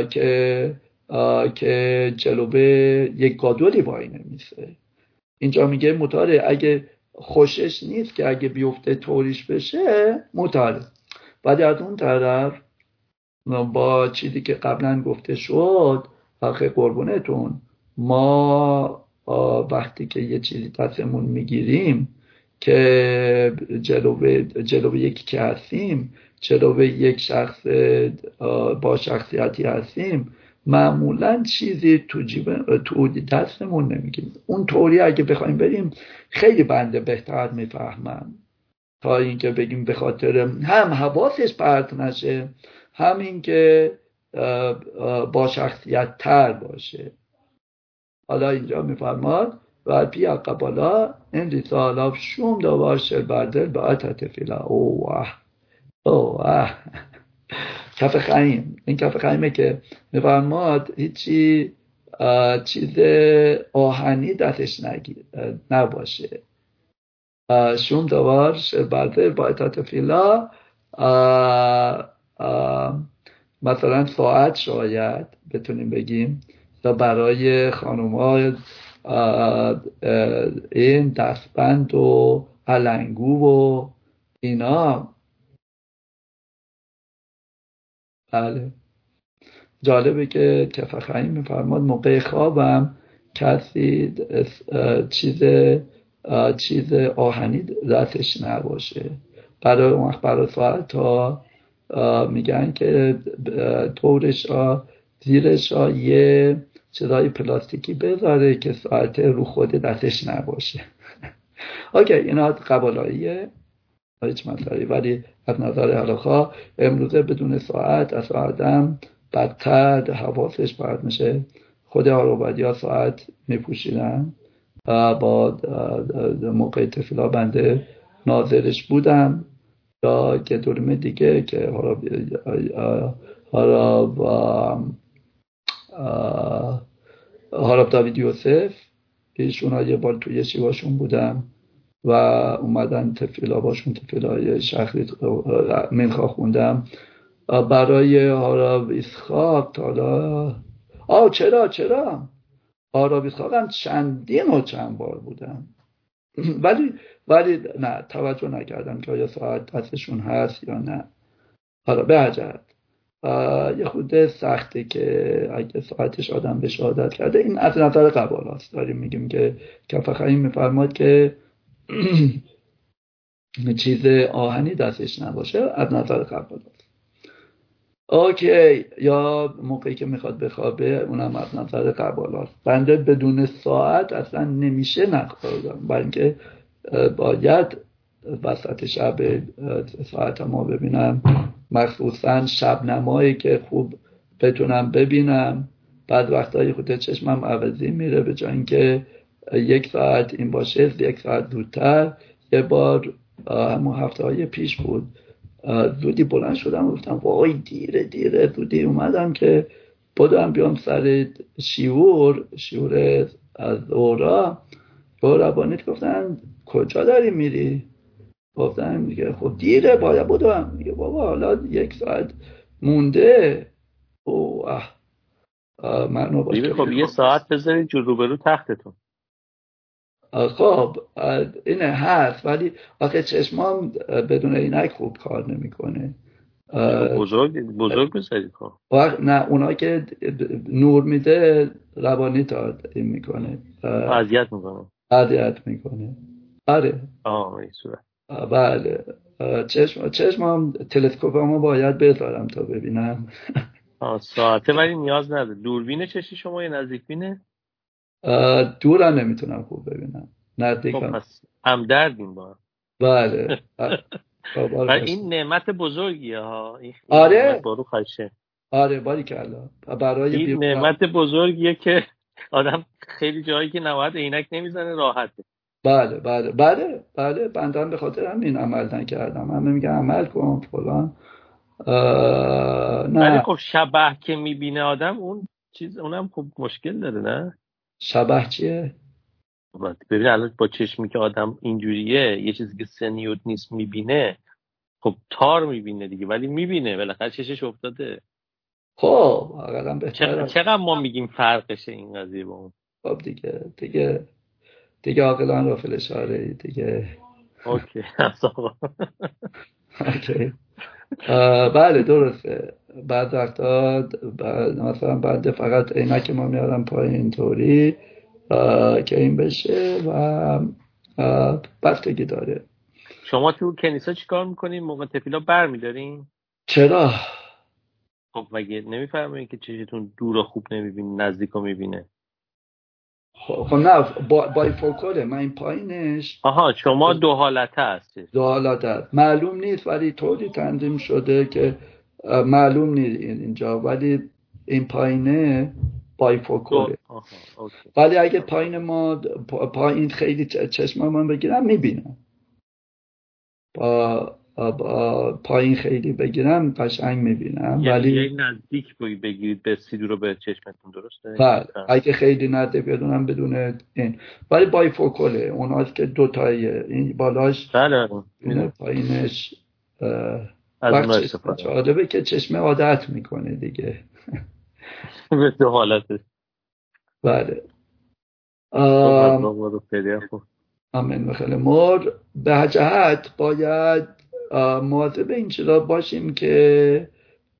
که جلوه یک گادولی وای نمیسه. اینجا میگه مطاره اگه خوشش نیست که اگه بیفته طوریش بشه مطاره. ولی از اون طرف با چیزی که قبلا گفته شد آخه قربونتون، ما وقتی که یه چیزی دستمون میگیریم که جلوه یکی که هستیم، جلوه یک شخص با شخصیتی هستیم، معمولا چیزی تو دستمون نمیگیریم. اون طوری اگه بخوایم بریم خیلی بنده بهتر میفهمم تا اینکه بگیم به خاطر هم حواسش پرت نشه، همین که با شخصیت تر باشه. حالا اینجا میفرماد و پی قبالا این ریسالا شوم داور شل بردل با اتت فیلا. اوه کف خیم، این کف خیمه که میفرماد هیچی چیز آهنی دستش نباشه. شوم داور شل بردل با اتت فیلا، مثلا ساعت شاید بتونیم بگیم تا برای خانوما این دستبند و علنگو و اینا. بله جالبه که کفخیم میفرماد موقع خوابم کسی چیز آهنی دستش نباشه. برای ساعت ها میگن که طورش زیرش یه چیزای پلاستیکی بذاره که ساعت رو خود دستش نباشه. اوکی، اینا قبالاییه هیچ مسئله، ولی از نظر هلاخا امروزه بدون ساعت از آدم بدتر حواسش پرت میشه. خود آروبادیا ساعت میپوشیدن. با موقع تفیلا بنده ناظرش بودم یا که دورمه دیگه که هاراب داوید یوسف ایشون یه بار توی شیواشون بودم و اومدن تفیلا باشون تفیلای شخصی منخا خوندم برای هاراب اسحاق. حالا چرا هاراب اسحاق هم چند بار بودم ولی نه توجه نکردم که آیا ساعت دستشون هست یا نه. حالا به عجب یه خود سخته که اگه ساعتش آدم به شهادت کرده. این از نظر قبال هست داریم میگیم که کفخیم میفرماد که چیز آهنی دستش نباشه از نظر قبال هست. اوکی، یا موقعی که میخواد بخوابه اونم از نظر قبال هست. بنده بدون ساعت اصلا نمیشه نخوابم، برای اینکه باید وسط شب ساعت ما ببینم، مخصوصا شب نمایی که خوب بتونم ببینم. بعد وقتایی خود چشمم عوضی میره، به جای اینکه 1 ساعت این باشه 1 ساعت زودتر. یه بار همون هفته‌های پیش بود زودی بلند شدم و گفتم وای دیره زودی اومدم که بدم بیام سر شیور از اورا. ربانیت گفتن کجا داری میری؟ گفتم میگه خب دیره باید بدم. میگه بابا حالا 1 ساعت مونده. خب 1 ساعت بذارید جو روبرو تختتون. خب اینه هست، ولی آخه چشمام بدون عینک خوب کار نمیکنه. بزرگ بذارید. نه اونا که نور میده روانی تا این میکنه، اذیت میکنه. آره این صورت. بله چشمم تلسکوپمو باید بذارم تا ببینم. ساعته ولی نیاز نداره. دوربین چشی شما یا نزدیکبینه؟ دورم نمیتونم خوب ببینم، نزدیکم. خب پس همدردیم با هم. بله. و این نعمت بزرگیه ها. آره بارو خشه. آره باریکلا. برای این نعمت بزرگیه که آدم خیلی جایی که نباید عینک نمیزنه راحته. بله بله بله بله بندم به خاطر همین عمل نکردم. من میگم عمل کن فلان. نه ولی خب شبح که میبینه آدم اون چیز اونم خب مشکل داره نه؟ شبح چیه؟ ببین الان با چشمی که آدم اینجوریه یه چیزی که سنیوت نیست میبینه، خب تار میبینه دیگه، ولی میبینه بالاخره چشش افتاده. خب اقلا بهتره. چقدر ما میگیم فرقشه این قضیه با اون؟ خب دیگه عاقلان را فلشاره دیگه. اوکی. اوکی. بله درسته. بعد وقتا مثلا بعد فقط عینک ما میارم پایین اینطوری که این بشه و بستگی داره. شما تو کنیسا چیکار میکنین؟ موقع تفیلا برمیدارین؟ چرا؟ خب مگه نمیفهمین که چشتون دور خوب نمیبینه نزدیک رو میبینه؟ خب نه بای فوکاله. من این پایینش شما دو حالته هستی. دو حالته هست. معلوم نیست ولی طوری تنظیم شده که معلوم نیست اینجا، ولی این پایینه بای فوکاله. ولی اگه پایین ما پایین خیلی چشم من بگیرم میبینم، پایین خیلی بگیرم قشنگ میبینم. ولی نزدیک بگیرید به سیدو رو به چشمتون، درسته؟ بله اگه خیلی نزدیک بدونم بدون این، ولی بای فوکاله اوناست که دوتاییه، این بالاش پایینش جالبه که چشمه عادت میکنه دیگه. به دو حالته. بله آمین. خیلی مر به جهت باید مواظب این چیزا باشیم که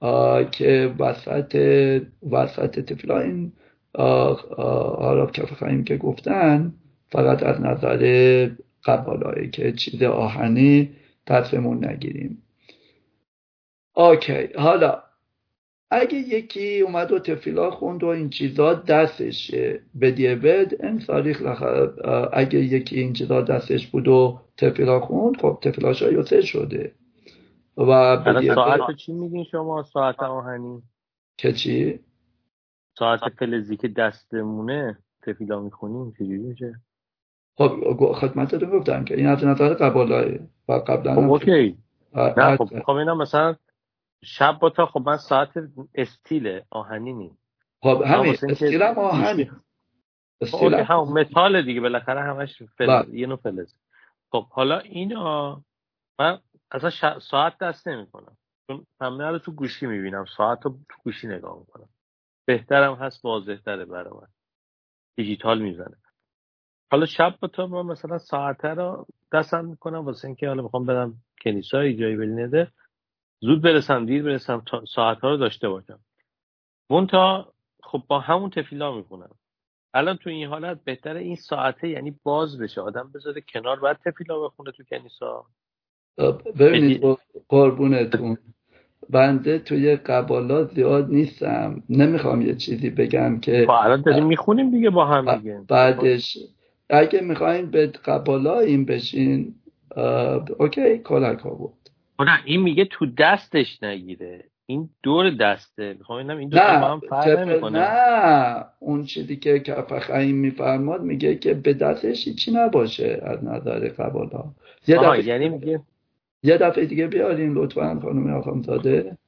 وسط تفلا این آراب کف خواهیم که گفتن فقط از نظر قبالایی که چیز آهنی دستمون نگیریم. اوکی. حالا اگه یکی اومد و تفیلا خوند و این چیزا دستشه بدیبد این تاریخ اگه یکی این چیزا دستش بود و تفیلا خوند، خب تفیلاش یوسه شده. و ساعت چی میگین شما؟ ساعت آهنی که چی؟ ساعت فلزی که دستمونه تفیلا میخونیم چجوری میشه؟ خب خدمت رو گفتم که این از نظر قبالایه و قبلا خب اوکی. نه خب اینا مثلا شب با تا خب من ساعت استیل آهنی نیم. خب همین استیل هم آهنی استیل هم متال دیگه بالاخره همش یه نوع فلز. خب حالا اینا من اصلا ساعت دست نمی کنم چون همه رو تو گوشی میبینم، ساعت رو تو گوشی نگاه میکنم، بهترم هست واضح تره برای من، دیجیتال میزنه. حالا شب با تا من مثلا ساعت رو دستم میکنم واسه اینکه حالا بخوام برم کنیسای جایی بلینده زود برسم دیر برسم تا ساعت ها رو داشته باشم. منتها خب با همون تفیلا میکنم. الان تو این حالت بهتره این ساعته یعنی باز بشه آدم بذاره کنار بعد تفیلا بخونه تو کنیسا. ببینید قربونتون بنده توی قبالات زیاد نیستم، نمیخوام یه چیزی بگم که الان داریم میخونیم دیگه با هم دیگه. بعدش اگه میخواین به قبالا این بشین اوکی کلک ها بود. نه این میگه تو دستش نگیره، این دور دسته. میخوام این دو تا با هم فرق نمیکنه. نه اون چیزی که کف خیم میفرماد میگه که به دستش هیچی نباشه از نظر قبالا. یعنی میگه یه دفعه دیگه بیارین لطفاً خانم آخوندزاده،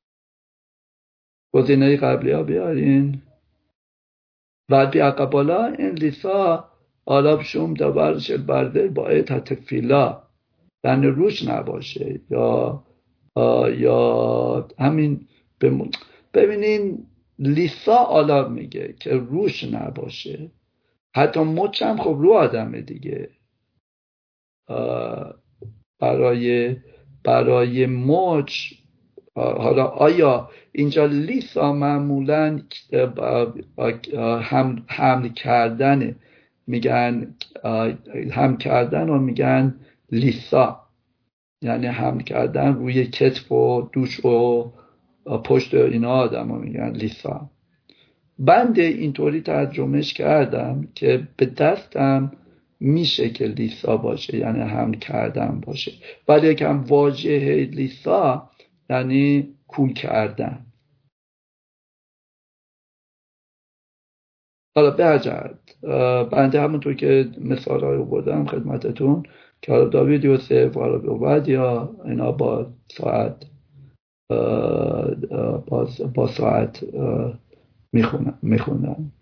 گزینه قبلی ها بیارین. بعد بیا قبالا این لیسا آلاب شوم دبر شل برده باید تفیلا یعنی روش نباشه یا همین ببینین لیسا آلاب میگه که روش نباشه حتی مچ هم خب رو آدمه دیگه. برای مچ حالا آیا اینجا لیسا معمولا حمل کردن میگن، حمل کردن رو میگن لیسا، یعنی حمل کردن روی کتف و دوش و پشت اینا آدم رو میگن لیسا. بنده اینطوری ترجمهش کردم که به دستم میشه که لیسا باشه، یعنی حمل کردن باشه، ولی یکم واژه لیسا یعنی کول کردن. حالا به هر بنده همونطور که مثال رو بردم خدمتتون که حالا داوید یوسف حالا بعد یا اینا با ساعت میخونن.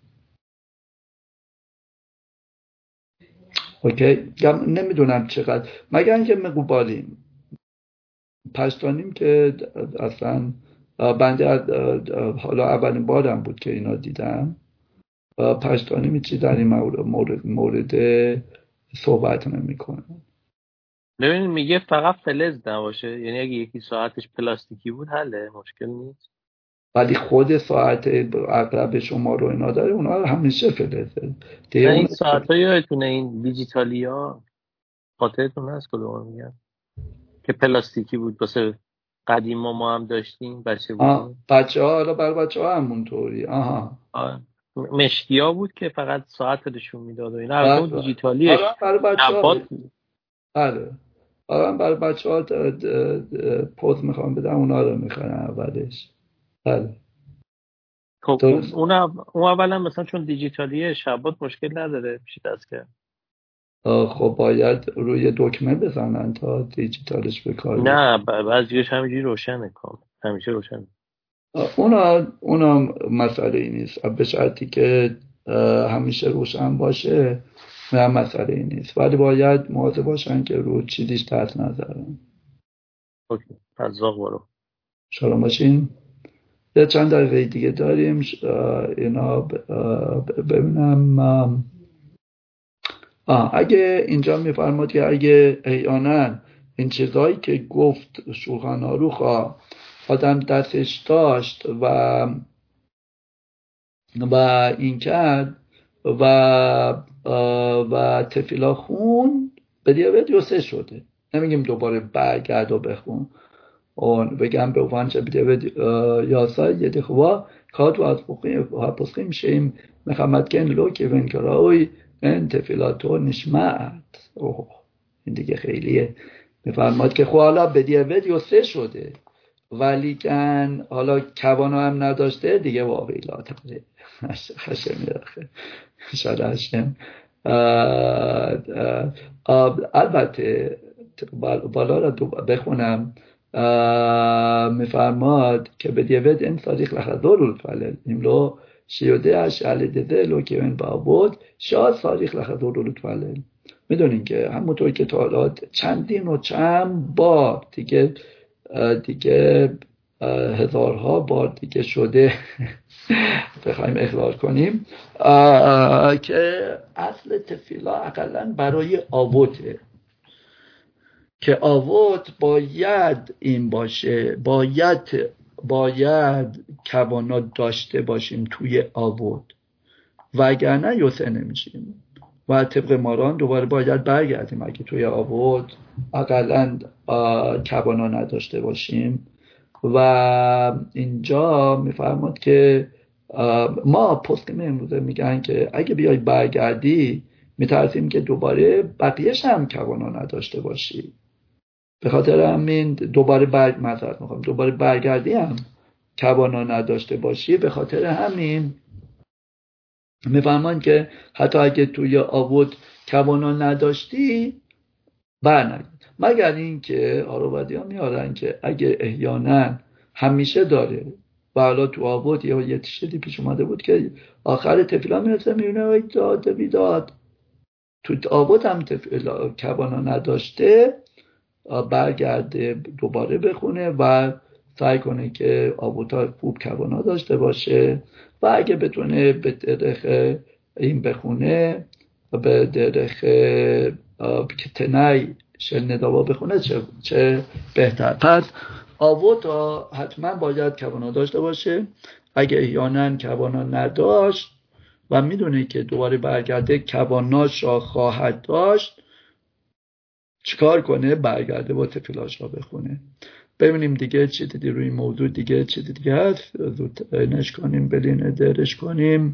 اوکی، نمیدونم چقدر، مگر اینکه مقوبالیم پشتانیم که اصلا بنده حالا اولین بارم بود که اینا دیدم، پشتانیم چی در این مورد صحبت نمیکنه. ببین میگه فقط فلز نباشه، یعنی اگه یکی ساعتش پلاستیکی بود حله، مشکل نیست. ولی خود ساعت اقرب شما رو اینا داره، اونا همیشه فلزه. این ساعت ها یادتونه این دیجیتالی ها خاطرتون هست کدوم میگن که پلاستیکی بود، واسه قدیما ما هم داشتیم بچه بودیم. بچه ها، حالا برای بچه ها همونطوری مشکی ها بود که فقط ساعت نشون میداد و اینا. البته دیجیتالیش برای بچه ها بله، برای بچه ها پوز میخوام بدم اونا رو میخوان اولش. بله خب اون اولا مثلا چون دیجیتالیه شبات مشکل نداره، میشه دست کرد. خب باید روی دکمه بزنن تا دیجیتالش بکاری. نه بعضیش همینجوری روشنه، همیشه روشنه. اونا مسئله ای نیست، به شرطی که همیشه روشن باشه نه مسئله ای نیست، ولی باید مواظب باشن که رو چیزیش دست نذارن. اوکی، تزاق برو. شما باشین. یه چند دقیقه دیگه داریم اینا ببینم. اگه اینجا میفرماد که اگه احیانا این چیزایی که گفت شولخان آروخ آدم دستش داشت و این کرد و تفیلا خون به دیابت یوسه شده، نمیگیم دوباره برگرد و بخون اون بگم به وانچه بدیابت یاسا یده خوا کات و از پسخیم شیم مخمد کن لو که ونکراوی این تفیلاتو نشمت. این دیگه خیلیه. میفرماد که حالا به دیابت یوسه شده ولی کن حالا کوانا هم نداشته دیگه واقعی لاتره خشم میرخه شاید هشم. البته بالا را بخونم. میفرماد که به دیوید این صادق لخذور الفلل املو شیوده اشعال دیده لو که این بابود شاد صادق لخذور الفلل. میدونین که همونطور که تعالات چندین و چند بار دیگه هزارها بار دیگه شده بخوایم اقرار کنیم که اصل تفیلا اقلا برای آوته، که آوت باید این باشه، باید کوانا داشته باشیم توی آوت وگرنه یوسه نمیشیم و طبق ماران دوباره باید برگردیم اگه توی آوت اقلا کوانا نداشته باشیم. و اینجا میفرماد که ما پستیم امروزه میگن که اگه بیای برگردی میترسیم که دوباره بقیهش هم کوانا نداشته باشی، به خاطر همین دوباره برگردی هم کوانا نداشته باشی. به خاطر همین میفرمان که حتی اگه توی آوود کوانا نداشتی برنگرد، مگر این که آروبادی ها میارن که اگه احیانا همیشه داره و حالا تو آوود یه تشدی پیش اومده بود که آخر تفیلا میرسه میبینه وی داد تو آوود هم کوانا نداشته، برگرده دوباره بخونه و سعی کنه که آووتا خوب کوانا داشته باشه و اگه بتونه به طریق این بخونه به درخ که تنای شل ندابا بخونه چه بهتر. پس آوتا حتما باید کوانا داشته باشه. اگه احیانا کوانا نداشت و میدونه که دوباره برگرده کواناش را خواهد داشت، چیکار کنه؟ برگرده با تفیلاش را بخونه. ببینیم دیگه چی دیدی روی موضوع، دیگه چی دیگه هست، زود نش کنیم بلین درش کنیم.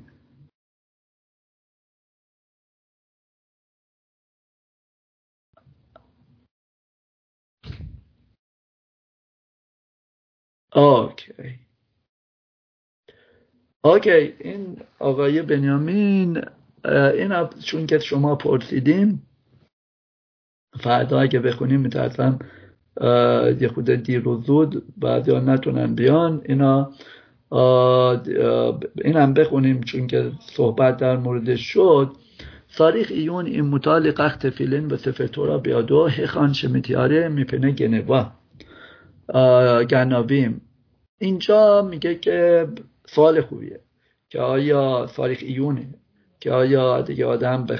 اوکی این آقای بنیامین، این چون که شما پرسیدیم فردا اگه بخونیم میترسم یه خود دیر و زود بعضی ها نتونن بیان. اینم بخونیم چون که صحبت در موردش شد. صاریخ ایون این مطالق اخت فیلن و سفر تورا بیادو هخان شمیتیاره میپنه گنوا گنابیم. اینجا میگه که سوال خوبیه که آیا صاریخ ایونه که آیا دیگه آدم به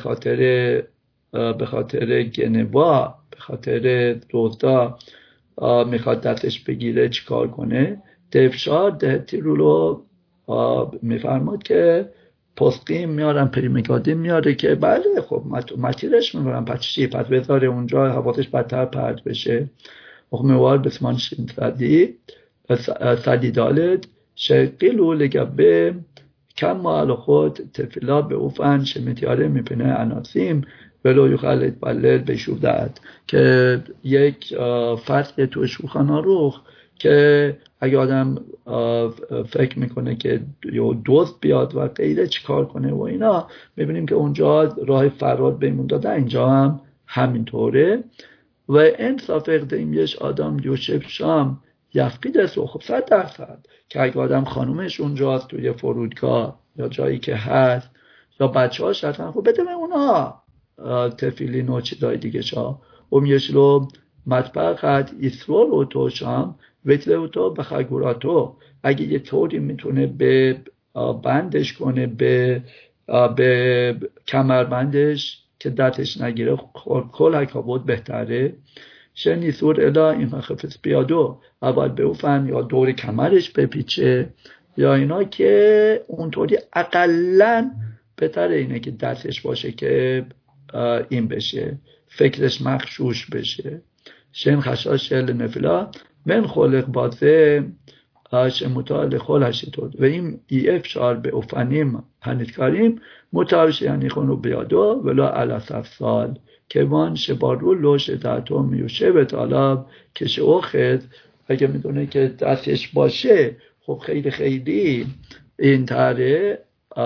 خاطر گنوا، به خاطر دوزدا میخواد دستش بگیره چی کار کنه؟ دفشار دهتی رو میفرماد که پستقیم میارن، پریمیگادیم میاره که بله خب متیرش میکنن پچشی پس بذاره اونجا حواتش بدتر پرد بشه. اخموار بسمان صدی دالد شقیلو لگبه کم مال خود تفیلا به اوفن شمیتیاره میپنه اناسیم ولو یخلط بلد بشوف داد، که یک فصل تو شولخان آروخ که اگه آدم فکر میکنه که دوست بیاد و غیره چی کار کنه و اینا، میبینیم که اونجا راه فراد بهمون داده، اینجا هم همینطوره. و انصاف اقدیم یش آدم یوشف شام یفقید است. خب 100% که اگه آدم خانومش اونجاست توی فرودگاه یا جایی که هست یا بچه هاش هستن، خب بده به اونا تفیلین و چیزای دیگه شا میش رو مطبع خد ایسرول و تو شام ویتله و تو بخگوراتو. اگه یه طوری میتونه به بندش کنه به کمربندش که دستش نگیره، کل حکا بود بهتره. شنی سور الا این خفص بیادو اول به اوفن یا دور کمرش بپیچه یا اینا، که اونطوری اقلن بهتره اینه که دستش باشه که این بشه، فکرش مخشوش بشه. شن خشاش شل نفلا من خلق بازه شموتا خلشتود و این افشار به اوفنیم هنیتکاریم متعوش یعنی خونو بیادو ولا علاسف سال که وان شبارو لوش داتو میوشه به طالب کش اوخد. اگه میدونه که دستش باشه خب خیلی خیلی این تره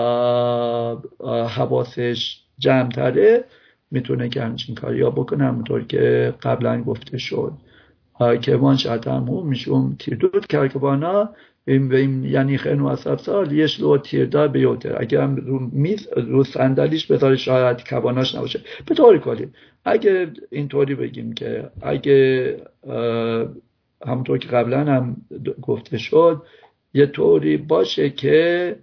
حواسش جمع تره، میتونه که همچین کاری ها بکنه. همونطور که قبلا گفته شد که وان شدمو میشوم تیردود کرکبانا این یعنی خنو اصف سال یش لو تیردار بیوتر. اگه هم رو صندلیش بذاره شاید کباناش نباشه. به طوری کلی اگه اینطوری بگیم که اگه همونطور که قبلا هم گفته شد یه طوری باشه که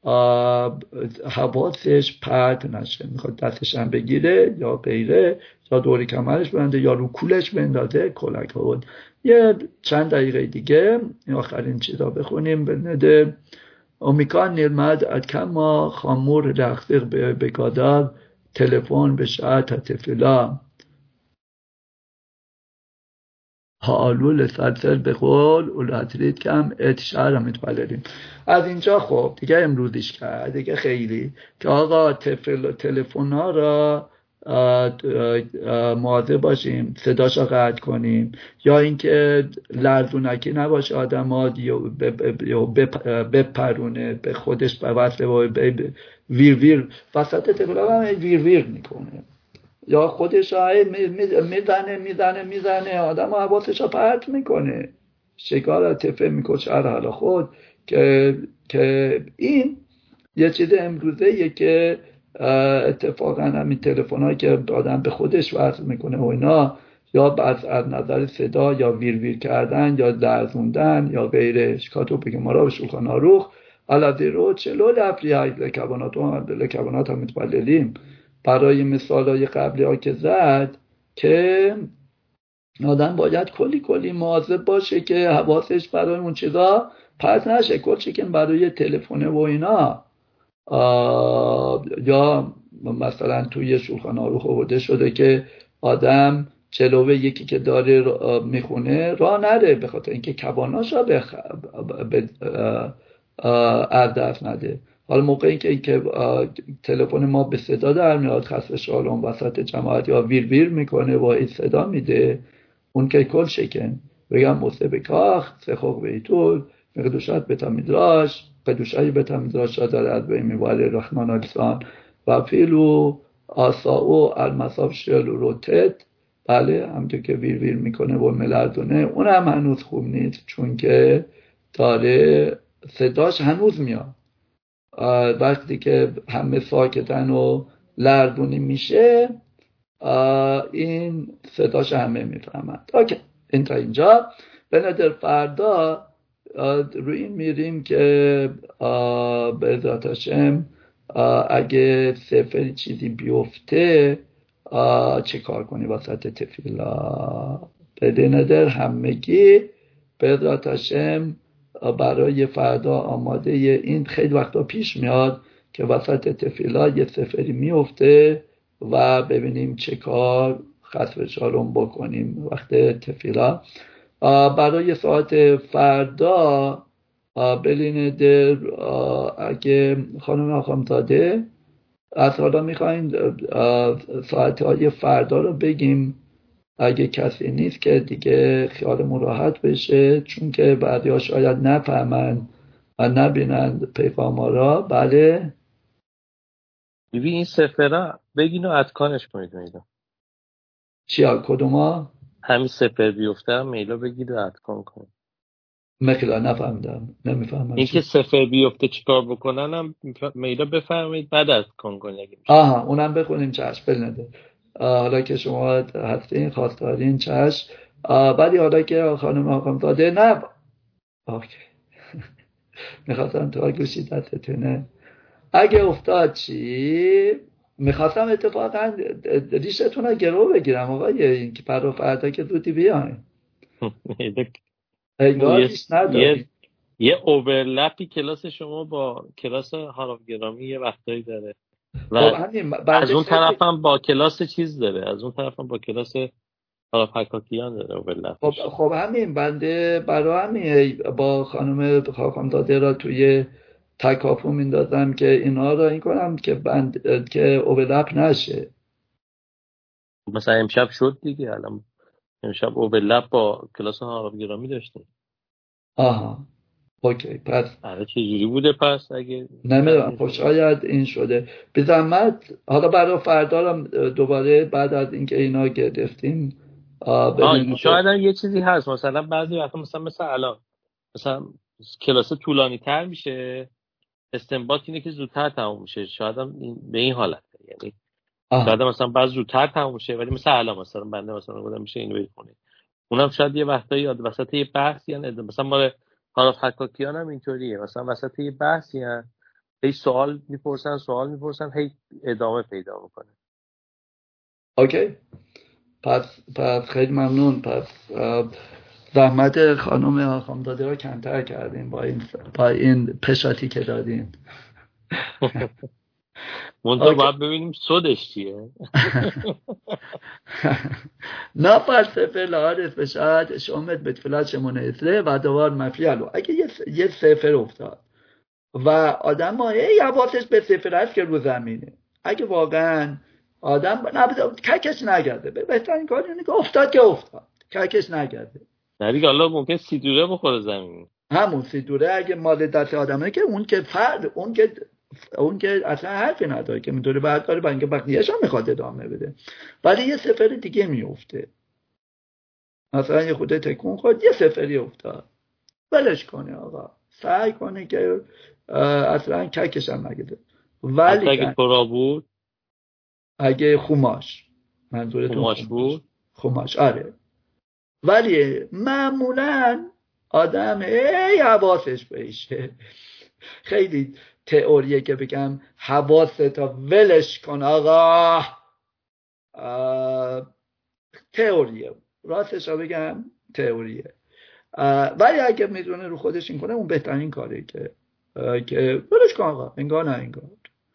حواسش پرت نشه، میخواد دستش هم بگیره یا غیره یا دوری کمرش بنده یا رو کولش بندازه کلک بود. یه چند دقیقه دیگه آخرین چیزا بخونیم. بنده امیکان نرمد اد کما خامور رخصیق بگادر تلفن به شاعت تفلا حالول سلسل به قول اولاترید کم اتشار هم اتبالریم. از اینجا خب دیگه امروزش کرد دیگه خیلی که آقا تلفن ها را مواظب باشیم، صداشا قطع کنیم، یا اینکه لرزونکی نباشه آدم ها بپرونه به خودش به وصله و ویر ویر وسط تلفن هم ویر ویر میکنه یا خودش میزنه آدم ها حواسش پرت میکنه، شکار تفه میکشه حالا خود که این یه چیز امروزه یه که اتفاقا همین تلفن هایی که آدم به خودش وصل میکنه و اینا، یا از نظر صدا یا ویر ویر کردن یا لرزوندن یا غیره، شکاتو بگه ما را به شولخان آروخ الذی رو چلو لفریه لکبانات هم متبللیم. برای مثالای قبلی ها که زد که آدم باید کلی مواظب باشه که حواسش برای اون چیزا پرت نشه. کلچکن برای تلفن و اینا یا مثلا توی شولخان آروخ آورده شده که آدم جلوه یکی که داره میخونه راه نره به خاطر اینکه کباناش را از دست نده. حالا موقعی که تلفن ما به صدا در میاد، خسته شالون وسط جماعت یا ویر ویر میکنه و این صدا میده، اون که کل شکن بگم موسه بکاخ سخوق بیتول مقدوشت بتا میدراش قدوشای بتا میدراش را داره از بین میباره رحمان آلسان و فیلو آساو المصاب شلو روتت. بله همونطور که ویر ویر میکنه و ملردونه، اون هم هنوز خوب نیست چون که داره صداش هنوز میاد. وقتی که همه ساکتن و لردونی میشه این صداش همه میفهمند. اوکی، این تا اینجا. به نظر فردا روی این میریم که به ذات هاشم اگه سفری چیزی بیفته چه کار کنی وسط تفیلا. به نظر همگی به ذات هاشم برای فردا آماده. این خیلی وقتا پیش میاد که وسط تفیلا یه سفری میفته و ببینیم چه کار خسف شالون بکنیم وقت تفیلا. برای ساعت فردا بلین در اگه خانم آخام داده از حالا میخواین ساعتهای فردا رو بگیم، اگه کسی نیست که دیگه خیالمون راحت بشه، چون که بعضی‌ها شاید نفهمن و نبینن پیغام را. بله ببین این سفره بگین و اتکانش کنید. میلا چیا کدوما؟ همین سفر بیفته میلا بگید و اتکان کنید. مخیلا نفهمدم، نمیفهمم. این که سفر بیفته چیکار بکنن هم میلا بفرمایید بعد اتکان کنید. آها اونم بخونیم چشم بلنده. حالا که شما هستین خواستارین چشم. بعدی حالا که خانم آقام داده نه اوکی میخواستم تو گوشی دستتونه اگه افتاد چی میخواستم اتفاقا ریشتون رو گرو بگیرم آقای این که پر و فردا که زودی بیاین انگار ریش نداری. یه اوورلپی کلاس شما با کلاس هاراف گرامی یه وقتایی داره و از اون طرف هم با کلاس چیز داره، از اون طرف هم با کلاس هاراف حکاکیان داره اوورلپ. خب همین بنده برای همین با خانم خاکم داده را توی تکاپو میندازم که اینا را این کنم که اوورلپ نشه. مثلا امشب شد دیگه، الان امشب اوورلپ با کلاس هاراف گرامی داشتیم. آها اوکی پس چه جوری بوده پس اگه نمیدونم خب شاید این شده. به زحمت حالا برای فردا را دوباره بعد از اینکه اینا گرفتیم شاید هم یه چیزی هست مثلا بعضی وقتا مثلا الان مثلا کلاس طولانی تر میشه، استنباط اینه که زودتر تموم میشه. شاید هم به این حالت یعنی شاید مثلا بعضی زودتر تموم میشه ولی مثلا الان مثلا بنده مثلا گفتم میشه اینو بخونید، اونم شاید یه وقتایی وسط یه بحثی مثلا مال هاراف حکاکیان هم اینطوریه، مثلا وسط یه بحثی هی سوال میپرسن هی ادامه پیدا میکنه. اوکی پس خیلی ممنون. پس زحمت خانم آقام داده رو کمتر کردیم با این پشاتی که دادیم. منطقه باید ببینیم صدش چیه. نه فلسفه لحارس بشد شامت بتفلت شمونه اصله و دوار مفیالو. اگه یه سفر افتاد و آدم ما حواسش به سفر هست که رو زمینه، اگه واقعا آدم ککش نگرده بهترین کار اینه که افتاد که افتاد ککش نگرده. نه دیگه الله ممکن سیدوره بخوره زمین. همون سیدوره اگه مال دست آدمه که اون که فرد اون که اصلا حرفی نداره که میتونه بعد کاری با اینکه بقیه‌اش هم میخواد ادامه بده، ولی یه سفر دیگه میفته مثلا یه خوده تکون خورد یه سفری افتاد ولش کنه آقا، سعی کنه که اصلا ککش هم نگیره. ولی اگه تورا بود، اگه خماش منظورتون خماش بود، خماش آره. ولی معمولا آدم حواسش بهشه خیلی تئوریه که بگم حواستو ولش کن آقا، تئوریه، راستش رو بگم تئوریه. ولی اگه میدونه رو خودش این کنه اون بهترین کاره که ولش کن آقا، انگار نه انگار،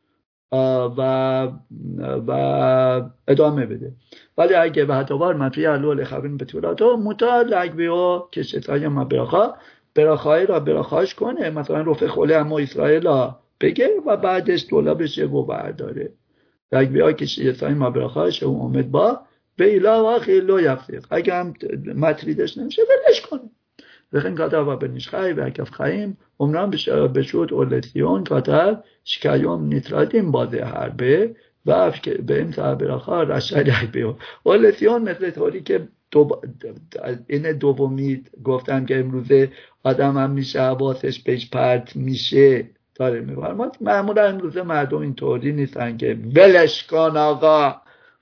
و ادامه بده. ولی اگه به اعتبار مفی علول خبرین به طوراتو مطال بیو که شتای ما براخای را براخاش کنه، مثلا رفع خوله اما اسرائیل بگه و بعدش دولا بشه و برداره لگ بیا که شتای ما براخاش و امید با به ایلا و خیلو یفسیق. اگه هم مطریدش نمیشه ولش کنه. וכן כתב הבן איש חי והקף חיים, אמנם בשעות אולציון כתב שכיום נטרדים בזה הרבה ואף באמצע הברכה רשאי להגביהו. אולציון مثل طوری که این دومی گفتم که امروزه آدم هم میشه حواسش بهش پرت میشه داره میفرماد. معمولا امروزه مردم این طوری نیستن که ولش کن آقا.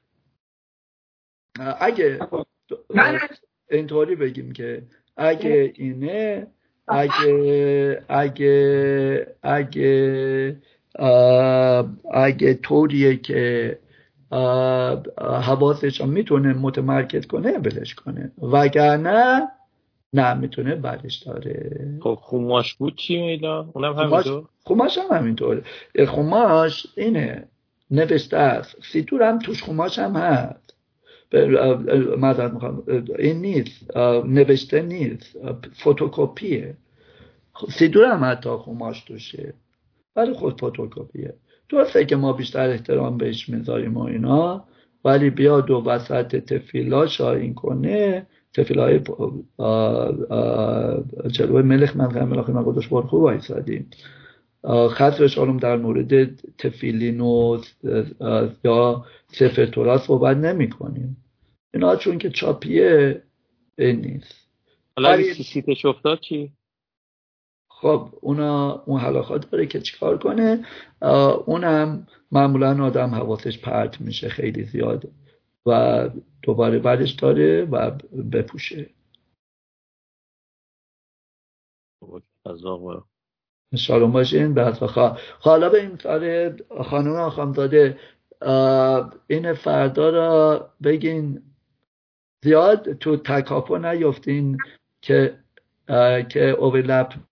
اگه این طوری بگیم که اگه اینه اگه طوریه که حواسش میتونه متمرکز کنه بلش کنه، وگرنه نه میتونه برش داره. خب خماش بود چی میلا؟ اونم همینطور؟ خماش هم همینطوره. خماش اینه نوشته است، سیتور هم توش خماش هم هست، معذرت میخوام این نیست، نوشته نیست، فتوکپیه. سیدور هم حتی خماش توشه ولی خود فتوکپیه. درسته که ما بیشتر احترام بهش میذاریم و اینا، ولی بیاد و وسط تفیلاش این کنه، تفیلای جلوه ملک منظر ملک مقدش برخو وایسادیم خطرش آلوم در مورد تفیلین و یا سفر تورا صحبت نمی کنیم اینا، چون که چاپیه این نیست. حالا اگه سیسیتش افتاد چی؟ خب اون حلاخات داره که چیکار کنه. اونم معمولا آدم حواسش پرت میشه خیلی زیاده و دوباره بعدش داره و بپوشه. شالوم باشین. بعد حالا به این سال خانم آخامزاده این فردا را بگین زیاد تو تکاپو نیفتین که اوورلپ